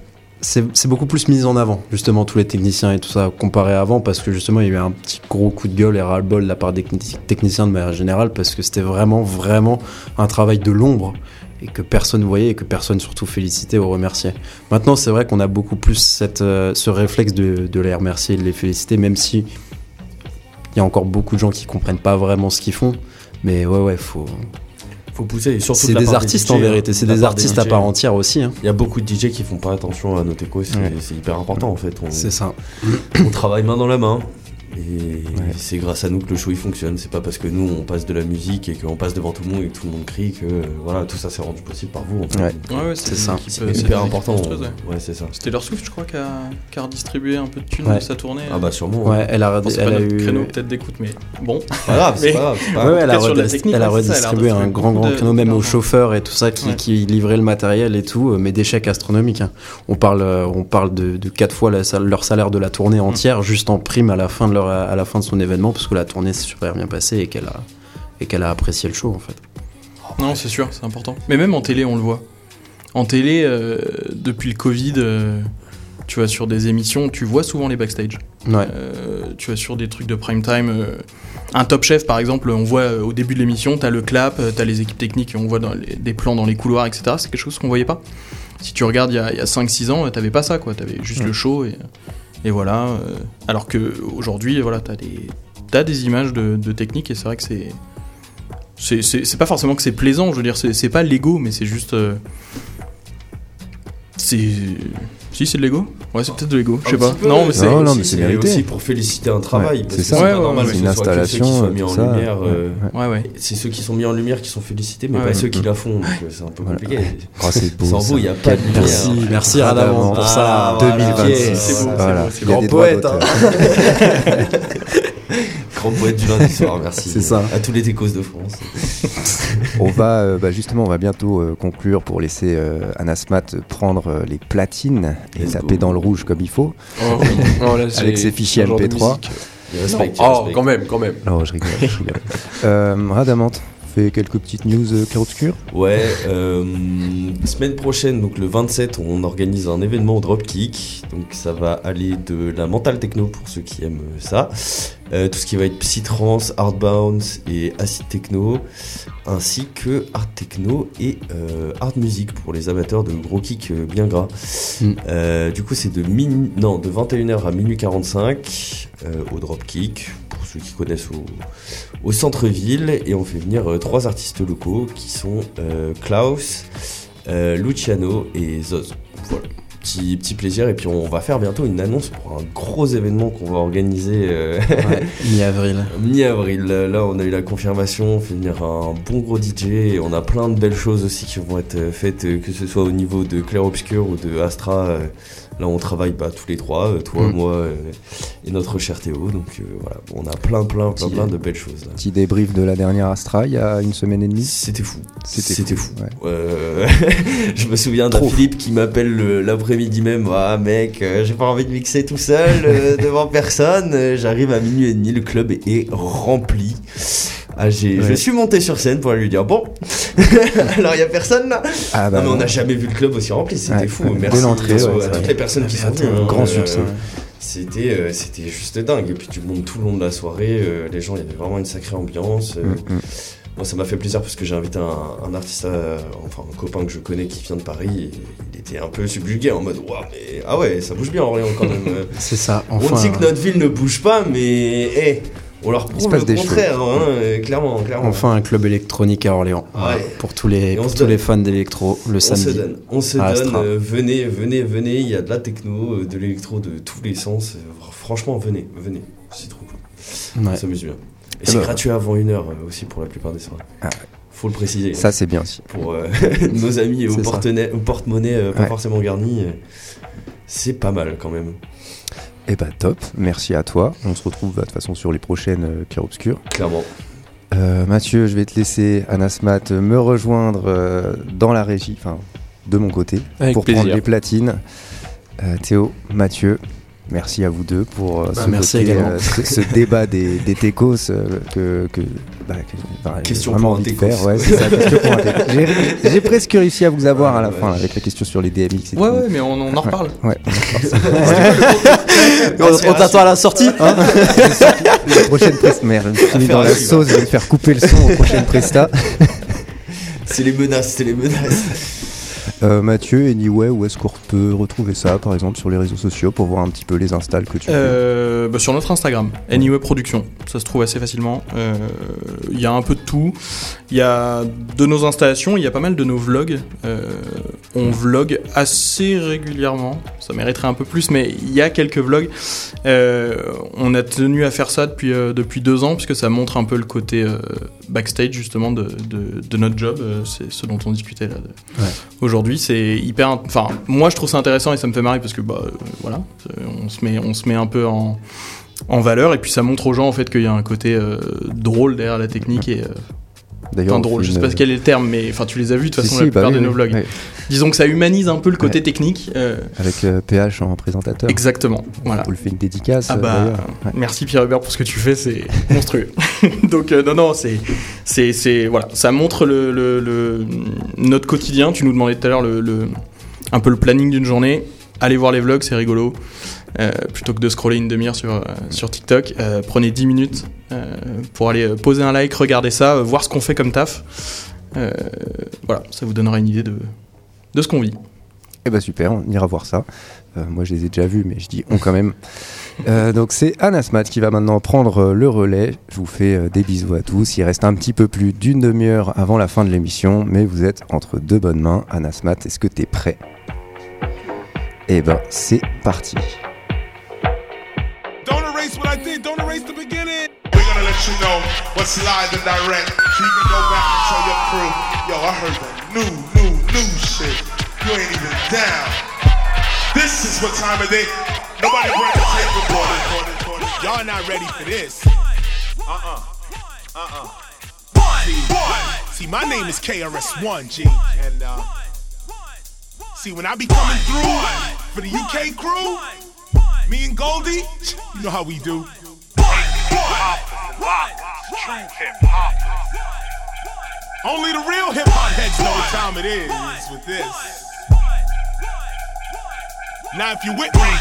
[SPEAKER 5] c'est, c'est beaucoup plus mis en avant, justement, tous les techniciens et tout ça, comparé à avant, parce que justement, il y a eu un petit gros coup de gueule et ras-le-bol de la part des techniciens de manière générale, parce que c'était vraiment, vraiment un travail de l'ombre, et que personne voyait, et que personne surtout félicitait ou remerciait. Maintenant, c'est vrai qu'on a beaucoup plus cette, euh, ce réflexe de, de les remercier et de les féliciter, même si il y a encore beaucoup de gens qui comprennent pas vraiment ce qu'ils font, mais ouais, ouais, faut...
[SPEAKER 3] Faut pousser, et surtout
[SPEAKER 5] c'est
[SPEAKER 3] de la
[SPEAKER 5] des
[SPEAKER 3] part
[SPEAKER 5] artistes
[SPEAKER 3] des D J,
[SPEAKER 5] en vérité, c'est
[SPEAKER 3] de la
[SPEAKER 5] des
[SPEAKER 3] part
[SPEAKER 5] artistes
[SPEAKER 3] des
[SPEAKER 5] à
[SPEAKER 3] D J.
[SPEAKER 5] part entière aussi. Hein.
[SPEAKER 3] Il y a beaucoup de D J qui font pas attention à nos techos, c'est,
[SPEAKER 2] Ouais.
[SPEAKER 3] c'est hyper important en fait. On,
[SPEAKER 5] C'est ça.
[SPEAKER 3] on travaille main dans la main. Et
[SPEAKER 2] Ouais.
[SPEAKER 3] c'est grâce à nous que le show il fonctionne. C'est pas parce que nous on passe de la musique et qu'on passe devant tout le monde et que tout le monde crie que euh, voilà, tout ça c'est rendu possible par vous. En fait.
[SPEAKER 2] Ouais.
[SPEAKER 1] Ouais, ouais, c'est,
[SPEAKER 5] C'est ça.
[SPEAKER 1] une équipe,
[SPEAKER 3] C'est
[SPEAKER 1] euh, c'est
[SPEAKER 3] hyper
[SPEAKER 1] une équipe
[SPEAKER 3] important.
[SPEAKER 1] monstrueuse, ouais.
[SPEAKER 3] Ouais, c'est ça.
[SPEAKER 1] C'était Taylor Swift, je crois, qui a, qui a redistribué un peu de thunes
[SPEAKER 5] Ouais.
[SPEAKER 1] de sa tournée.
[SPEAKER 3] Ah bah sûrement.
[SPEAKER 5] Ouais, elle a,
[SPEAKER 1] Bon, c'est
[SPEAKER 5] elle
[SPEAKER 1] pas
[SPEAKER 5] a
[SPEAKER 1] notre
[SPEAKER 5] eu.
[SPEAKER 1] créneau peut-être d'écoute, mais bon.
[SPEAKER 3] C'est pas grave, c'est
[SPEAKER 1] Mais-
[SPEAKER 3] pas grave. c'est pas
[SPEAKER 5] Ouais,
[SPEAKER 3] grave.
[SPEAKER 5] ouais, elle a,
[SPEAKER 1] Peut-être sur la
[SPEAKER 5] redis-
[SPEAKER 1] technique,
[SPEAKER 5] elle a
[SPEAKER 1] ouais, c'est ça, elle a
[SPEAKER 5] redistribué un
[SPEAKER 1] redonné
[SPEAKER 5] grand, grand
[SPEAKER 1] beaucoup de-
[SPEAKER 5] créneau, même aux
[SPEAKER 1] d'argent.
[SPEAKER 5] chauffeurs et tout ça, qui,
[SPEAKER 1] Ouais.
[SPEAKER 5] qui livraient le matériel et tout, euh, mais des chèques astronomiques. Hein. On parle, euh, on parle de, de quatre fois la sal- leur salaire de la tournée entière, juste en prime à la fin de leur, à la fin de son événement, parce que la tournée s'est super bien passée et qu'elle a, et qu'elle a apprécié le show en fait.
[SPEAKER 1] Non, c'est sûr, c'est important. Mais même en télé, on le voit. En télé, euh, depuis le Covid, euh, tu vois, sur des émissions, tu vois souvent les backstage.
[SPEAKER 5] Ouais.
[SPEAKER 1] Euh, tu vois, sur des trucs de prime time. euh, un Top Chef, par exemple, on voit euh, au début de l'émission, t'as le clap, euh, t'as les équipes techniques, et on voit dans les- des plans dans les couloirs, et cetera. C'est quelque chose qu'on voyait pas. Si tu regardes il y a, il y a cinq six ans, euh, t'avais pas ça, quoi. T'avais juste
[SPEAKER 5] Ouais.
[SPEAKER 1] le show et, et voilà. euh, alors qu'aujourd'hui, voilà, t'as des, t'as des images de, de technique et c'est vrai que c'est. C'est, c'est, c'est pas forcément que c'est plaisant, je veux dire, c'est, c'est pas l'ego, mais c'est juste. euh, c'est. Si, c'est de l'ego. Ouais, c'est peut-être de l'ego, je sais
[SPEAKER 3] Un
[SPEAKER 1] pas.
[SPEAKER 3] petit peu,
[SPEAKER 1] Non, mais c'est.
[SPEAKER 2] Non, non,
[SPEAKER 3] aussi-
[SPEAKER 2] mais c'est mérité.
[SPEAKER 3] aussi pour féliciter un travail.
[SPEAKER 2] Ouais,
[SPEAKER 3] parce
[SPEAKER 2] c'est
[SPEAKER 3] que
[SPEAKER 2] ça.
[SPEAKER 3] c'est
[SPEAKER 1] Ouais,
[SPEAKER 3] pas
[SPEAKER 1] ouais,
[SPEAKER 3] normal
[SPEAKER 1] ouais,
[SPEAKER 3] que
[SPEAKER 2] c'est
[SPEAKER 3] ce
[SPEAKER 2] une
[SPEAKER 3] soit que ceux qui
[SPEAKER 2] installation,
[SPEAKER 3] soient
[SPEAKER 2] euh,
[SPEAKER 3] mis
[SPEAKER 2] tout
[SPEAKER 3] en
[SPEAKER 2] ça.
[SPEAKER 3] lumière. euh,
[SPEAKER 2] Ouais,
[SPEAKER 1] Ouais, ouais.
[SPEAKER 3] C'est ceux qui sont mis en lumière qui sont félicités, mais
[SPEAKER 1] Ouais,
[SPEAKER 3] pas
[SPEAKER 1] ouais.
[SPEAKER 3] ceux qui la font. Donc euh, c'est un peu
[SPEAKER 2] Voilà.
[SPEAKER 3] compliqué.
[SPEAKER 2] Oh, c'est beau.
[SPEAKER 3] Sans
[SPEAKER 2] ça.
[SPEAKER 3] vous, il n'y a pas de lumière.
[SPEAKER 5] Merci, merci Radamant pour ça.
[SPEAKER 3] Ah, voilà.
[SPEAKER 2] deux mille vingt-six.
[SPEAKER 3] Ok, c'est beau, c'est
[SPEAKER 2] Voilà.
[SPEAKER 3] beau,
[SPEAKER 2] Il y a
[SPEAKER 5] grand
[SPEAKER 2] des droits
[SPEAKER 5] poète,
[SPEAKER 2] d'auteur.
[SPEAKER 3] Grand poète du lundi soir, merci.
[SPEAKER 5] C'est ça.
[SPEAKER 3] À tous les techos de France.
[SPEAKER 2] On va euh, bah, justement, on va bientôt euh, conclure pour laisser euh, Anasmat prendre euh, les platines et
[SPEAKER 3] Let's
[SPEAKER 2] taper
[SPEAKER 3] go.
[SPEAKER 2] dans le rouge comme il faut.
[SPEAKER 4] Oh, oh, là,
[SPEAKER 2] Avec
[SPEAKER 4] j'ai
[SPEAKER 2] ses fichiers
[SPEAKER 4] un genre de
[SPEAKER 2] M P trois.
[SPEAKER 4] musique.
[SPEAKER 3] Il respecte, il
[SPEAKER 4] Oh,
[SPEAKER 3] respecte.
[SPEAKER 4] quand même, quand même.
[SPEAKER 2] Non, je rigole. Je rigole. euh, Radamante, fait quelques petites news euh, clair-obscur.
[SPEAKER 3] Ouais, euh, semaine prochaine, donc le vingt-sept, on organise un événement au Dropkick. Donc ça va aller de la mental techno pour ceux qui aiment ça. Euh, tout ce qui va être psytrance, hard bounce et acid techno, ainsi que hard techno et euh, hard music pour les amateurs de gros kicks euh, bien gras.
[SPEAKER 5] Mm.
[SPEAKER 3] Euh, du coup, c'est de min... non, de vingt et une heures à minuit quarante-cinq euh, au Dropkick, pour ceux qui connaissent au, au centre-ville, et on fait venir euh, trois artistes locaux qui sont euh, Klaus, euh, Luciano et Zoz. Voilà. Petit, petit plaisir, et puis on va faire bientôt une annonce pour un gros événement qu'on va organiser euh,
[SPEAKER 5] Ouais, mi-avril.
[SPEAKER 3] mi-avril. Là, on a eu la confirmation, on fait venir un bon gros D J, et on a plein de belles choses aussi qui vont être faites, euh, que ce soit au niveau de Clair Obscur ou de Astra. euh, Là, on travaille bah, tous les trois, euh, toi,
[SPEAKER 5] Mm.
[SPEAKER 3] moi euh, et notre cher Théo. Donc euh, voilà, bon, on a plein, plein, plein,
[SPEAKER 2] Petit-
[SPEAKER 3] plein de belles choses. Là.
[SPEAKER 2] Petit débrief de la dernière Astra il y a une semaine et demie.
[SPEAKER 3] C'était fou.
[SPEAKER 2] C'était
[SPEAKER 3] C'était
[SPEAKER 2] fou,
[SPEAKER 3] fou.
[SPEAKER 2] ouais.
[SPEAKER 3] Euh, je me souviens d'un Philippe qui m'appelle le- l'après-midi même. Ah mec, euh, j'ai pas envie de mixer tout seul euh, devant personne. Euh, J'arrive à minuit et demi, le club est, est rempli. Ah, j'ai,
[SPEAKER 2] Ouais.
[SPEAKER 3] Je suis monté sur scène pour lui dire bon, alors il y a personne là.
[SPEAKER 2] Ah bah,
[SPEAKER 3] non mais on n'a jamais vu le club aussi rempli, c'était
[SPEAKER 2] Ouais.
[SPEAKER 3] fou.
[SPEAKER 2] Dès
[SPEAKER 3] Merci
[SPEAKER 2] l'entrée,
[SPEAKER 3] à,
[SPEAKER 2] ouais,
[SPEAKER 3] à
[SPEAKER 2] c'est
[SPEAKER 3] toutes
[SPEAKER 2] vrai.
[SPEAKER 3] les personnes qui sont venues.
[SPEAKER 2] un
[SPEAKER 3] hein.
[SPEAKER 2] grand
[SPEAKER 3] Euh,
[SPEAKER 2] succès.
[SPEAKER 3] C'était, euh, c'était juste dingue. Et puis tu montes tout le long de la soirée, euh, les gens, il y avait vraiment une sacrée ambiance. euh,
[SPEAKER 2] Mm, mm.
[SPEAKER 3] Moi, ça m'a fait plaisir parce que j'ai invité un, un artiste, à- enfin un copain que je connais qui vient de Paris. Et il était un peu subjugué en mode waouh, mais ah ouais, ça bouge bien Orléans quand même. Euh,
[SPEAKER 5] C'est ça,
[SPEAKER 3] on
[SPEAKER 5] enfin.
[SPEAKER 3] dit que notre ville ne bouge pas, mais hey, on leur
[SPEAKER 2] Il se
[SPEAKER 3] prouve
[SPEAKER 2] passe
[SPEAKER 3] le
[SPEAKER 2] des
[SPEAKER 3] contraire, hein, euh, clairement, clairement.
[SPEAKER 5] Enfin un club électronique à Orléans. Voilà,
[SPEAKER 3] Ouais.
[SPEAKER 5] pour tous les,
[SPEAKER 3] Et on
[SPEAKER 5] pour
[SPEAKER 3] se
[SPEAKER 5] tous
[SPEAKER 3] donne.
[SPEAKER 5] les fans d'électro le
[SPEAKER 3] on
[SPEAKER 5] samedi.
[SPEAKER 3] se donne, on se
[SPEAKER 5] à
[SPEAKER 3] donne.
[SPEAKER 5] Astra.
[SPEAKER 3] euh, venez, venez, venez. Il y a de la techno, euh, de l'électro, de tous les sens. Euh, Franchement, venez, venez. C'est trop cool.
[SPEAKER 5] Ouais.
[SPEAKER 3] On s'amuse bien. Et
[SPEAKER 2] Eh
[SPEAKER 3] c'est
[SPEAKER 2] ben.
[SPEAKER 3] gratuit avant une heure euh, aussi pour la plupart des soirées.
[SPEAKER 2] Ah.
[SPEAKER 3] Faut le préciser.
[SPEAKER 2] Ça, c'est bien aussi.
[SPEAKER 3] Pour euh, nos amis au,
[SPEAKER 5] C'est ça.
[SPEAKER 3] porte-monnaie, au porte-monnaie euh, pas
[SPEAKER 2] Ouais.
[SPEAKER 3] forcément garni, euh, c'est pas mal quand même,
[SPEAKER 2] Et bah top, merci à toi. On se retrouve bah, de toute façon sur les prochaines euh, clair-obscur.
[SPEAKER 3] clairement.
[SPEAKER 2] Euh, Mathieu, je vais te laisser, Anasmat, me rejoindre euh, dans la régie, enfin de mon côté,
[SPEAKER 4] Avec
[SPEAKER 2] pour
[SPEAKER 4] plaisir.
[SPEAKER 2] prendre les platines. Euh, Théo, Mathieu, Merci à vous deux pour euh,
[SPEAKER 5] Bah,
[SPEAKER 2] ce,
[SPEAKER 5] merci
[SPEAKER 2] côté,
[SPEAKER 5] également.
[SPEAKER 2] euh, ce, ce débat des, des techos euh, que, que, bah, que bah, j'ai
[SPEAKER 3] Question
[SPEAKER 2] vraiment
[SPEAKER 3] pour un
[SPEAKER 2] envie de
[SPEAKER 3] techos.
[SPEAKER 2] faire. Ouais, c'est ça, question pour un techos. J'ai, j'ai presque réussi à vous avoir à la fin là, avec la question sur les D M X. Et
[SPEAKER 1] Ouais,
[SPEAKER 2] tout.
[SPEAKER 1] ouais, mais on, on en reparle.
[SPEAKER 2] Ouais.
[SPEAKER 5] on, on t'attend à la sortie. Hein
[SPEAKER 2] La prochaine presta. Merde, je finis dans la
[SPEAKER 3] Affaire à
[SPEAKER 2] sauce, je vais me faire couper le son aux prochaines prestas.
[SPEAKER 3] C'est les menaces, c'est les menaces.
[SPEAKER 2] Euh, Mathieu, anyway, où est-ce qu'on peut retrouver ça, par exemple, sur les réseaux sociaux pour voir un petit peu les installs que tu fais
[SPEAKER 1] Euh, bah, sur notre Instagram, Anyway Production, ça se trouve assez facilement. Euh, Il y a un peu de tout. Il y a de nos installations, il y a pas mal de nos vlogs. Euh, on vlog assez régulièrement, ça mériterait un peu plus, mais il y a quelques vlogs. Euh, on a tenu à faire ça depuis, euh, depuis deux ans, puisque ça montre un peu le côté euh, backstage justement de, de, de notre job. Euh, c'est ce dont on discutait là de...
[SPEAKER 5] Ouais.
[SPEAKER 1] aujourd'hui. C'est hyper... Enfin, moi je trouve ça intéressant et ça me fait marrer parce que, bah, euh, voilà, on se met, on se met un peu en... en valeur, et puis ça montre aux gens en fait qu'il y a un côté euh, drôle derrière la technique et euh,
[SPEAKER 2] D'ailleurs,
[SPEAKER 1] enfin
[SPEAKER 2] on
[SPEAKER 1] drôle,
[SPEAKER 2] fait
[SPEAKER 1] je sais
[SPEAKER 2] une-
[SPEAKER 1] pas quel est le terme, mais enfin tu les as vus de toute
[SPEAKER 2] Si,
[SPEAKER 1] façon
[SPEAKER 2] si,
[SPEAKER 1] la
[SPEAKER 2] bah
[SPEAKER 1] plupart
[SPEAKER 2] oui,
[SPEAKER 1] de nos
[SPEAKER 2] oui,
[SPEAKER 1] vlogs.
[SPEAKER 2] oui.
[SPEAKER 1] Disons que ça humanise un peu le côté
[SPEAKER 2] Ouais.
[SPEAKER 1] technique. euh,
[SPEAKER 2] Avec euh, P H en présentateur.
[SPEAKER 1] exactement. Voilà.
[SPEAKER 2] On lui fait une dédicace.
[SPEAKER 1] Ah
[SPEAKER 2] euh,
[SPEAKER 1] bah,
[SPEAKER 2] d'ailleurs. Ouais.
[SPEAKER 1] merci Pierre Hubert pour ce que tu fais, c'est monstrueux. Donc euh, non non, c'est c'est c'est voilà, ça montre le, le, le notre quotidien. Tu nous demandais tout à l'heure le, le un peu le planning d'une journée. Allez voir les vlogs, c'est rigolo. Euh, plutôt que de scroller une demi-heure sur, euh, sur TikTok, euh, prenez dix minutes euh, pour aller euh, poser un like, regarder ça, euh, voir ce qu'on fait comme taf. Euh, voilà, ça vous donnera une idée de, de ce qu'on vit.
[SPEAKER 2] Eh bah super, on ira voir ça. Euh, moi je les ai déjà vus, mais je dis on quand même. Euh, donc c'est Anasmat qui va maintenant prendre euh, le relais. Je vous fais euh, des bisous à tous. Il reste un petit peu plus d'une demi-heure avant la fin de l'émission, mais vous êtes entre deux bonnes mains. Anasmat, est-ce que t'es prêt? Eh ben c'est parti.
[SPEAKER 6] Don't erase what I did, don't erase the beginning. We're gonna let you know what's live and direct. So you can go back and tell your crew, yo, I heard that new, new, new shit. You ain't even down. This is what time of day. Nobody bring the tape recorder. Y'all not ready for this. Uh-uh. Uh-uh. See, see, my name is K R S One, G. And, uh... see, when I be coming through for the U K crew, me and Goldie, you know how we do. Only the real hip-hop heads know what time it is with this. Now if you with me,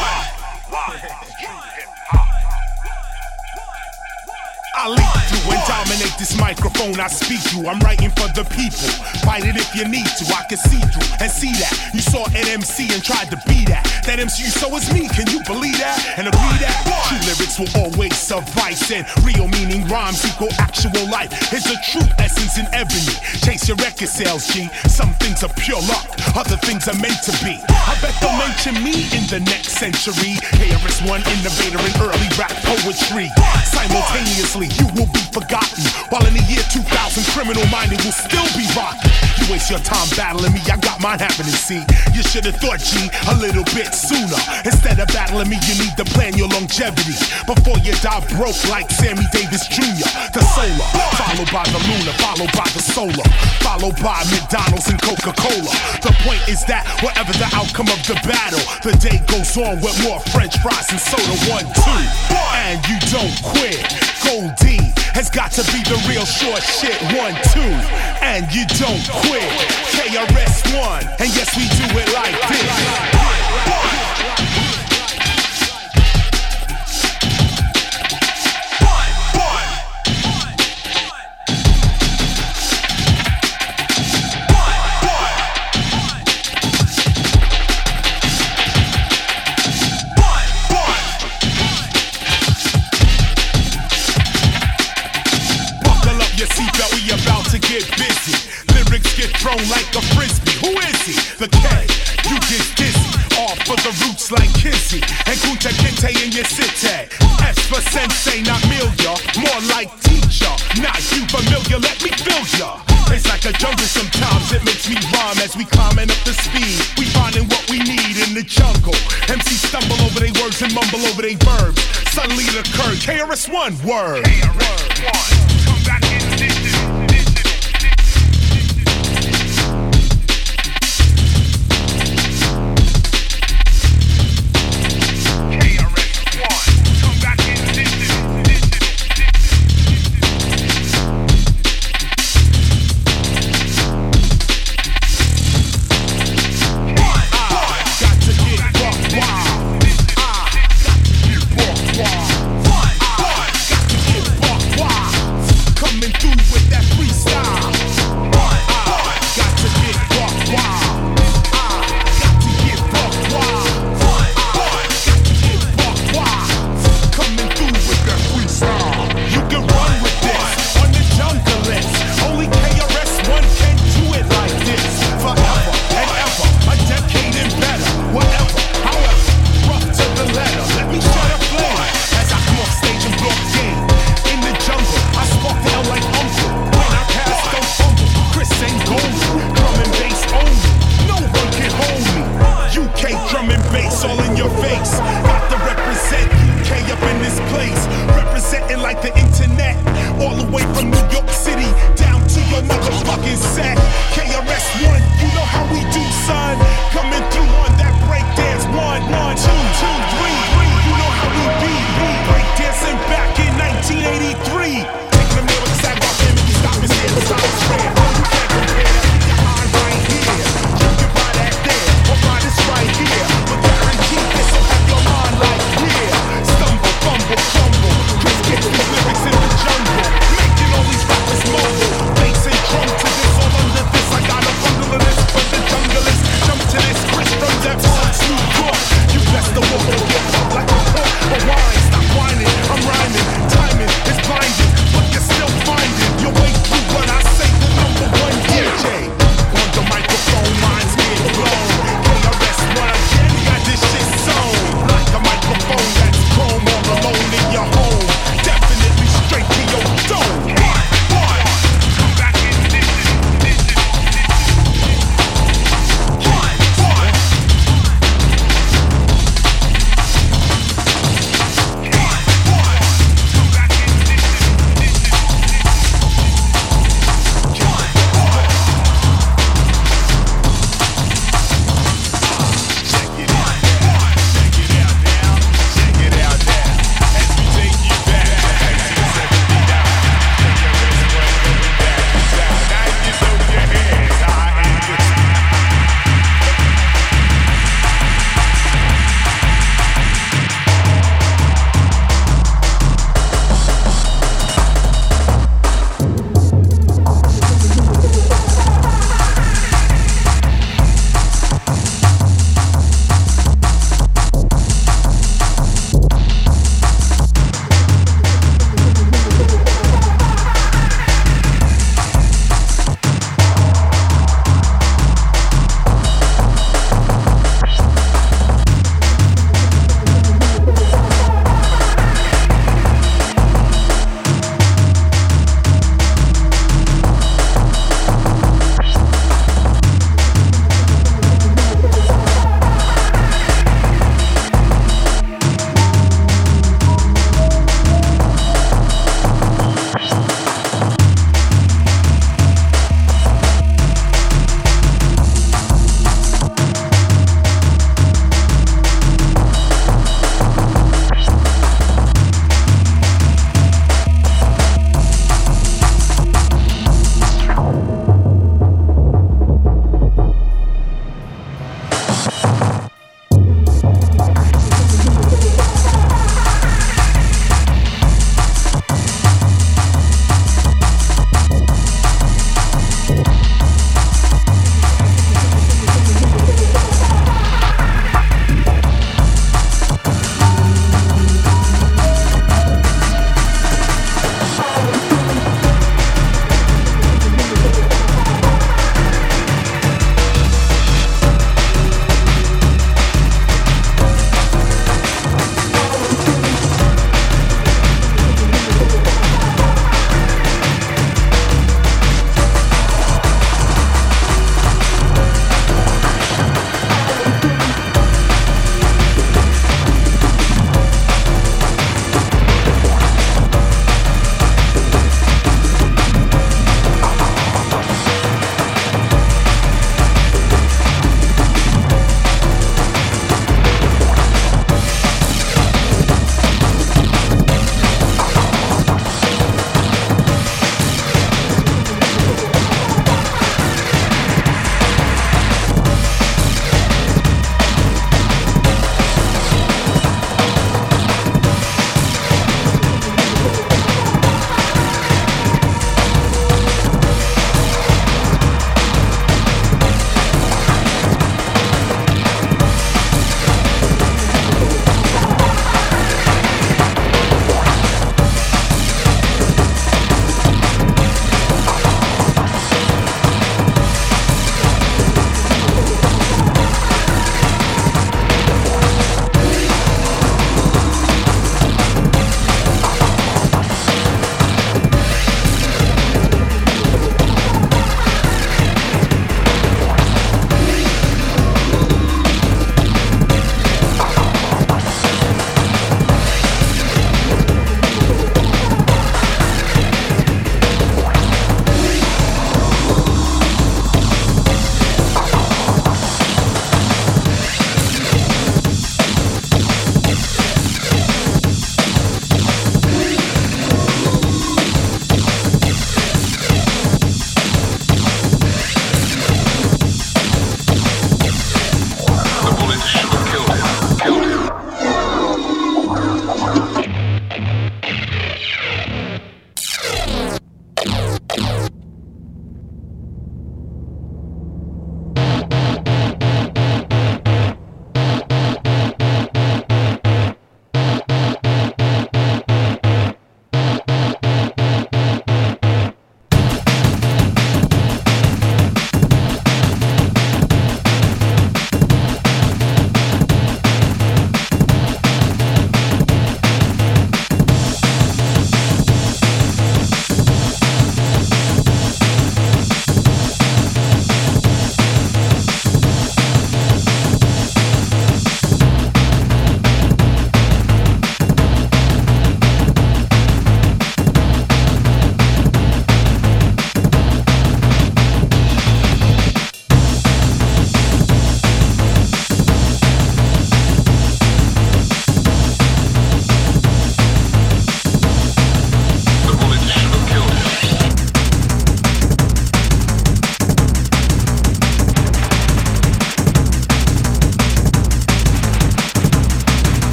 [SPEAKER 6] I leap through and dominate this microphone I speak through. I'm writing for the people. Fight it if you need to. I can see through and see that. You saw an M C and tried to be that. That M C you saw is me. Can you believe that? And agree that true lyrics will always suffice. And real meaning rhymes equal actual life. It's a true essence in ebony. Chase your record sales, G. Some things are pure luck. Other things are meant to be. I bet they'll mention me in the next century. K R S One innovator in early rap poetry. Simultaneously, you will be forgotten. While in the year two thousand, criminal minded will still be rocking. You waste your time battling me, I got mine happening, see. You should have thought, G, a little bit sooner. Instead of battling me, you need to plan your longevity. Before you die broke like Sammy Davis Junior The solar, followed by the lunar, followed by the solar, followed by McDonald's and Coca-Cola. The point is that whatever the outcome of the battle, the day goes on with more French fries and soda. One, two, and you don't quit. Goldie has got to be the real short shit. One, two, and you don't quit. K R S One, and yes, we do it like this. Like a frisbee, who is he? The K, you get dizzy. Off for the roots like Kizzy and Kunta Kinte in your city. S for sensei, not Milia, more like teacher. Not you familiar, let me feel ya. It's like a jungle sometimes, it makes me rhyme as we climbing up the speed. We finding what we need in the jungle. M Cs stumble over their words and mumble over their verbs. Suddenly it occurred, K R S One word. K R S One, come back in this. K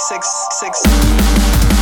[SPEAKER 7] six, six.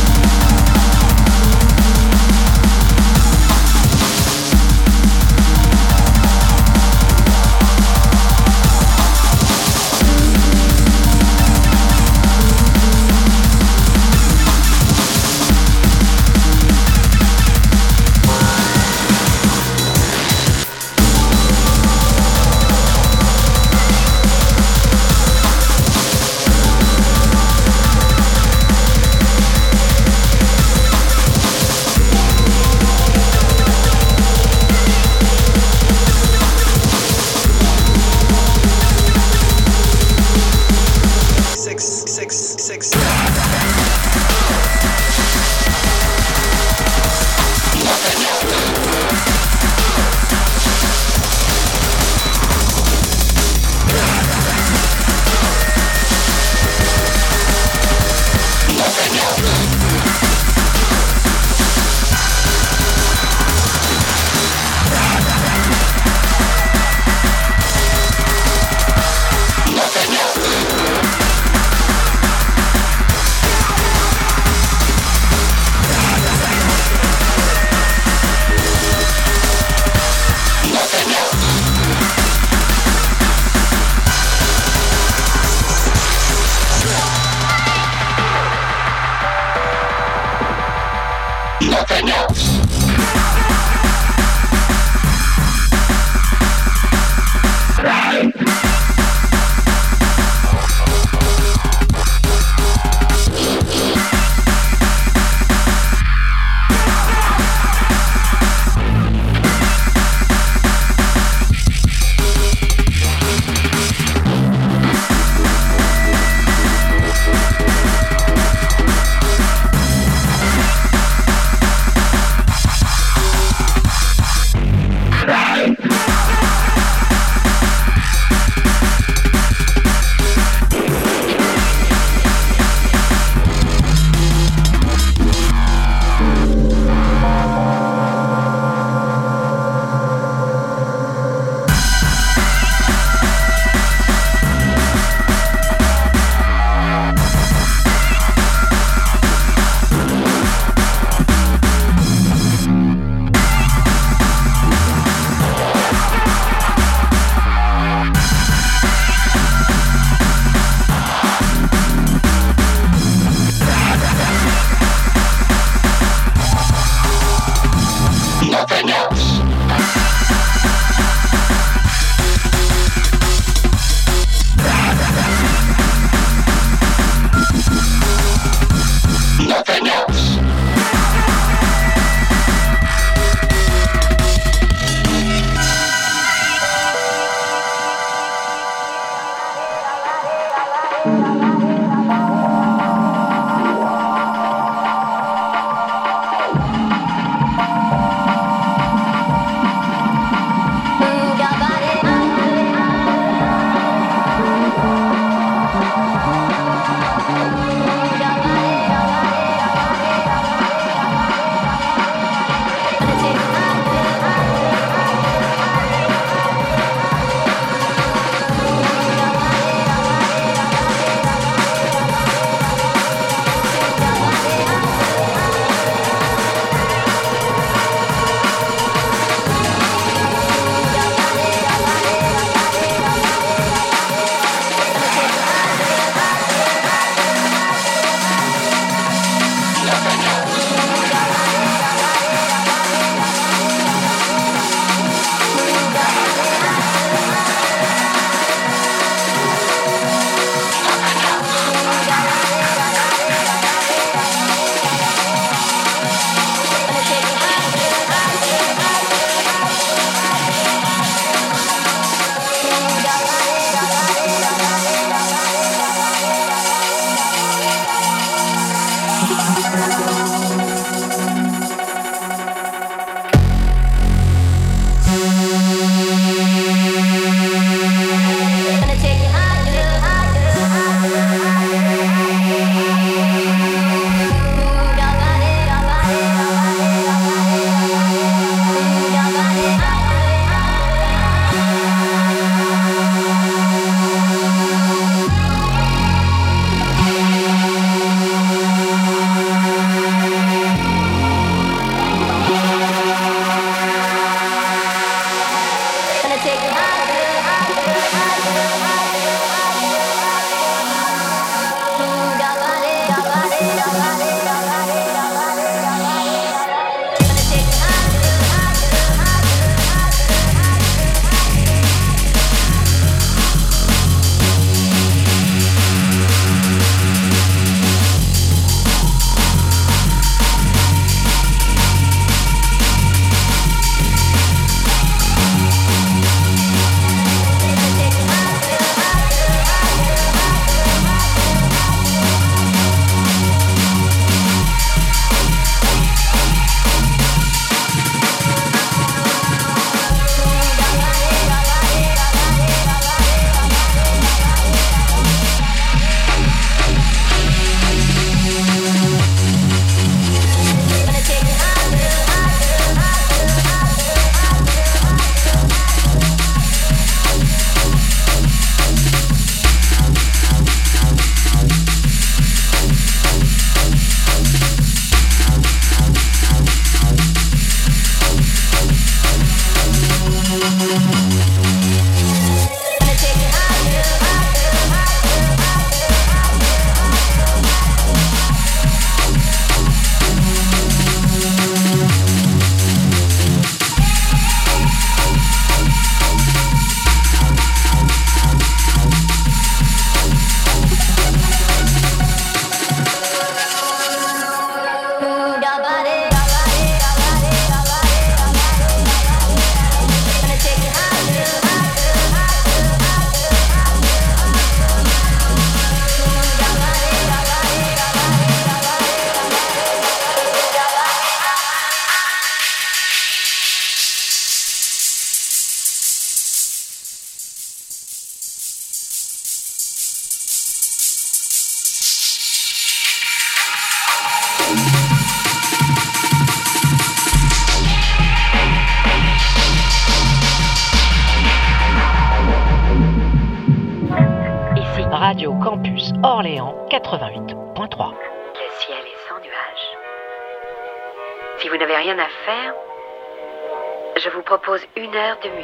[SPEAKER 8] Radio Campus Orléans quatre-vingt-huit point trois.
[SPEAKER 9] Le ciel est sans nuages. Si vous n'avez rien à faire, je vous propose une heure de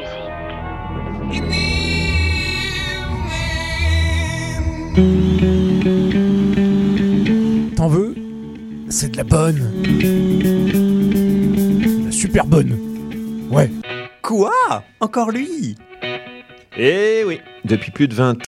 [SPEAKER 9] musique.
[SPEAKER 10] T'en veux ? C'est de la bonne. La super bonne. Ouais.
[SPEAKER 11] Quoi ? Encore lui ? Eh oui, depuis plus de vingt ans.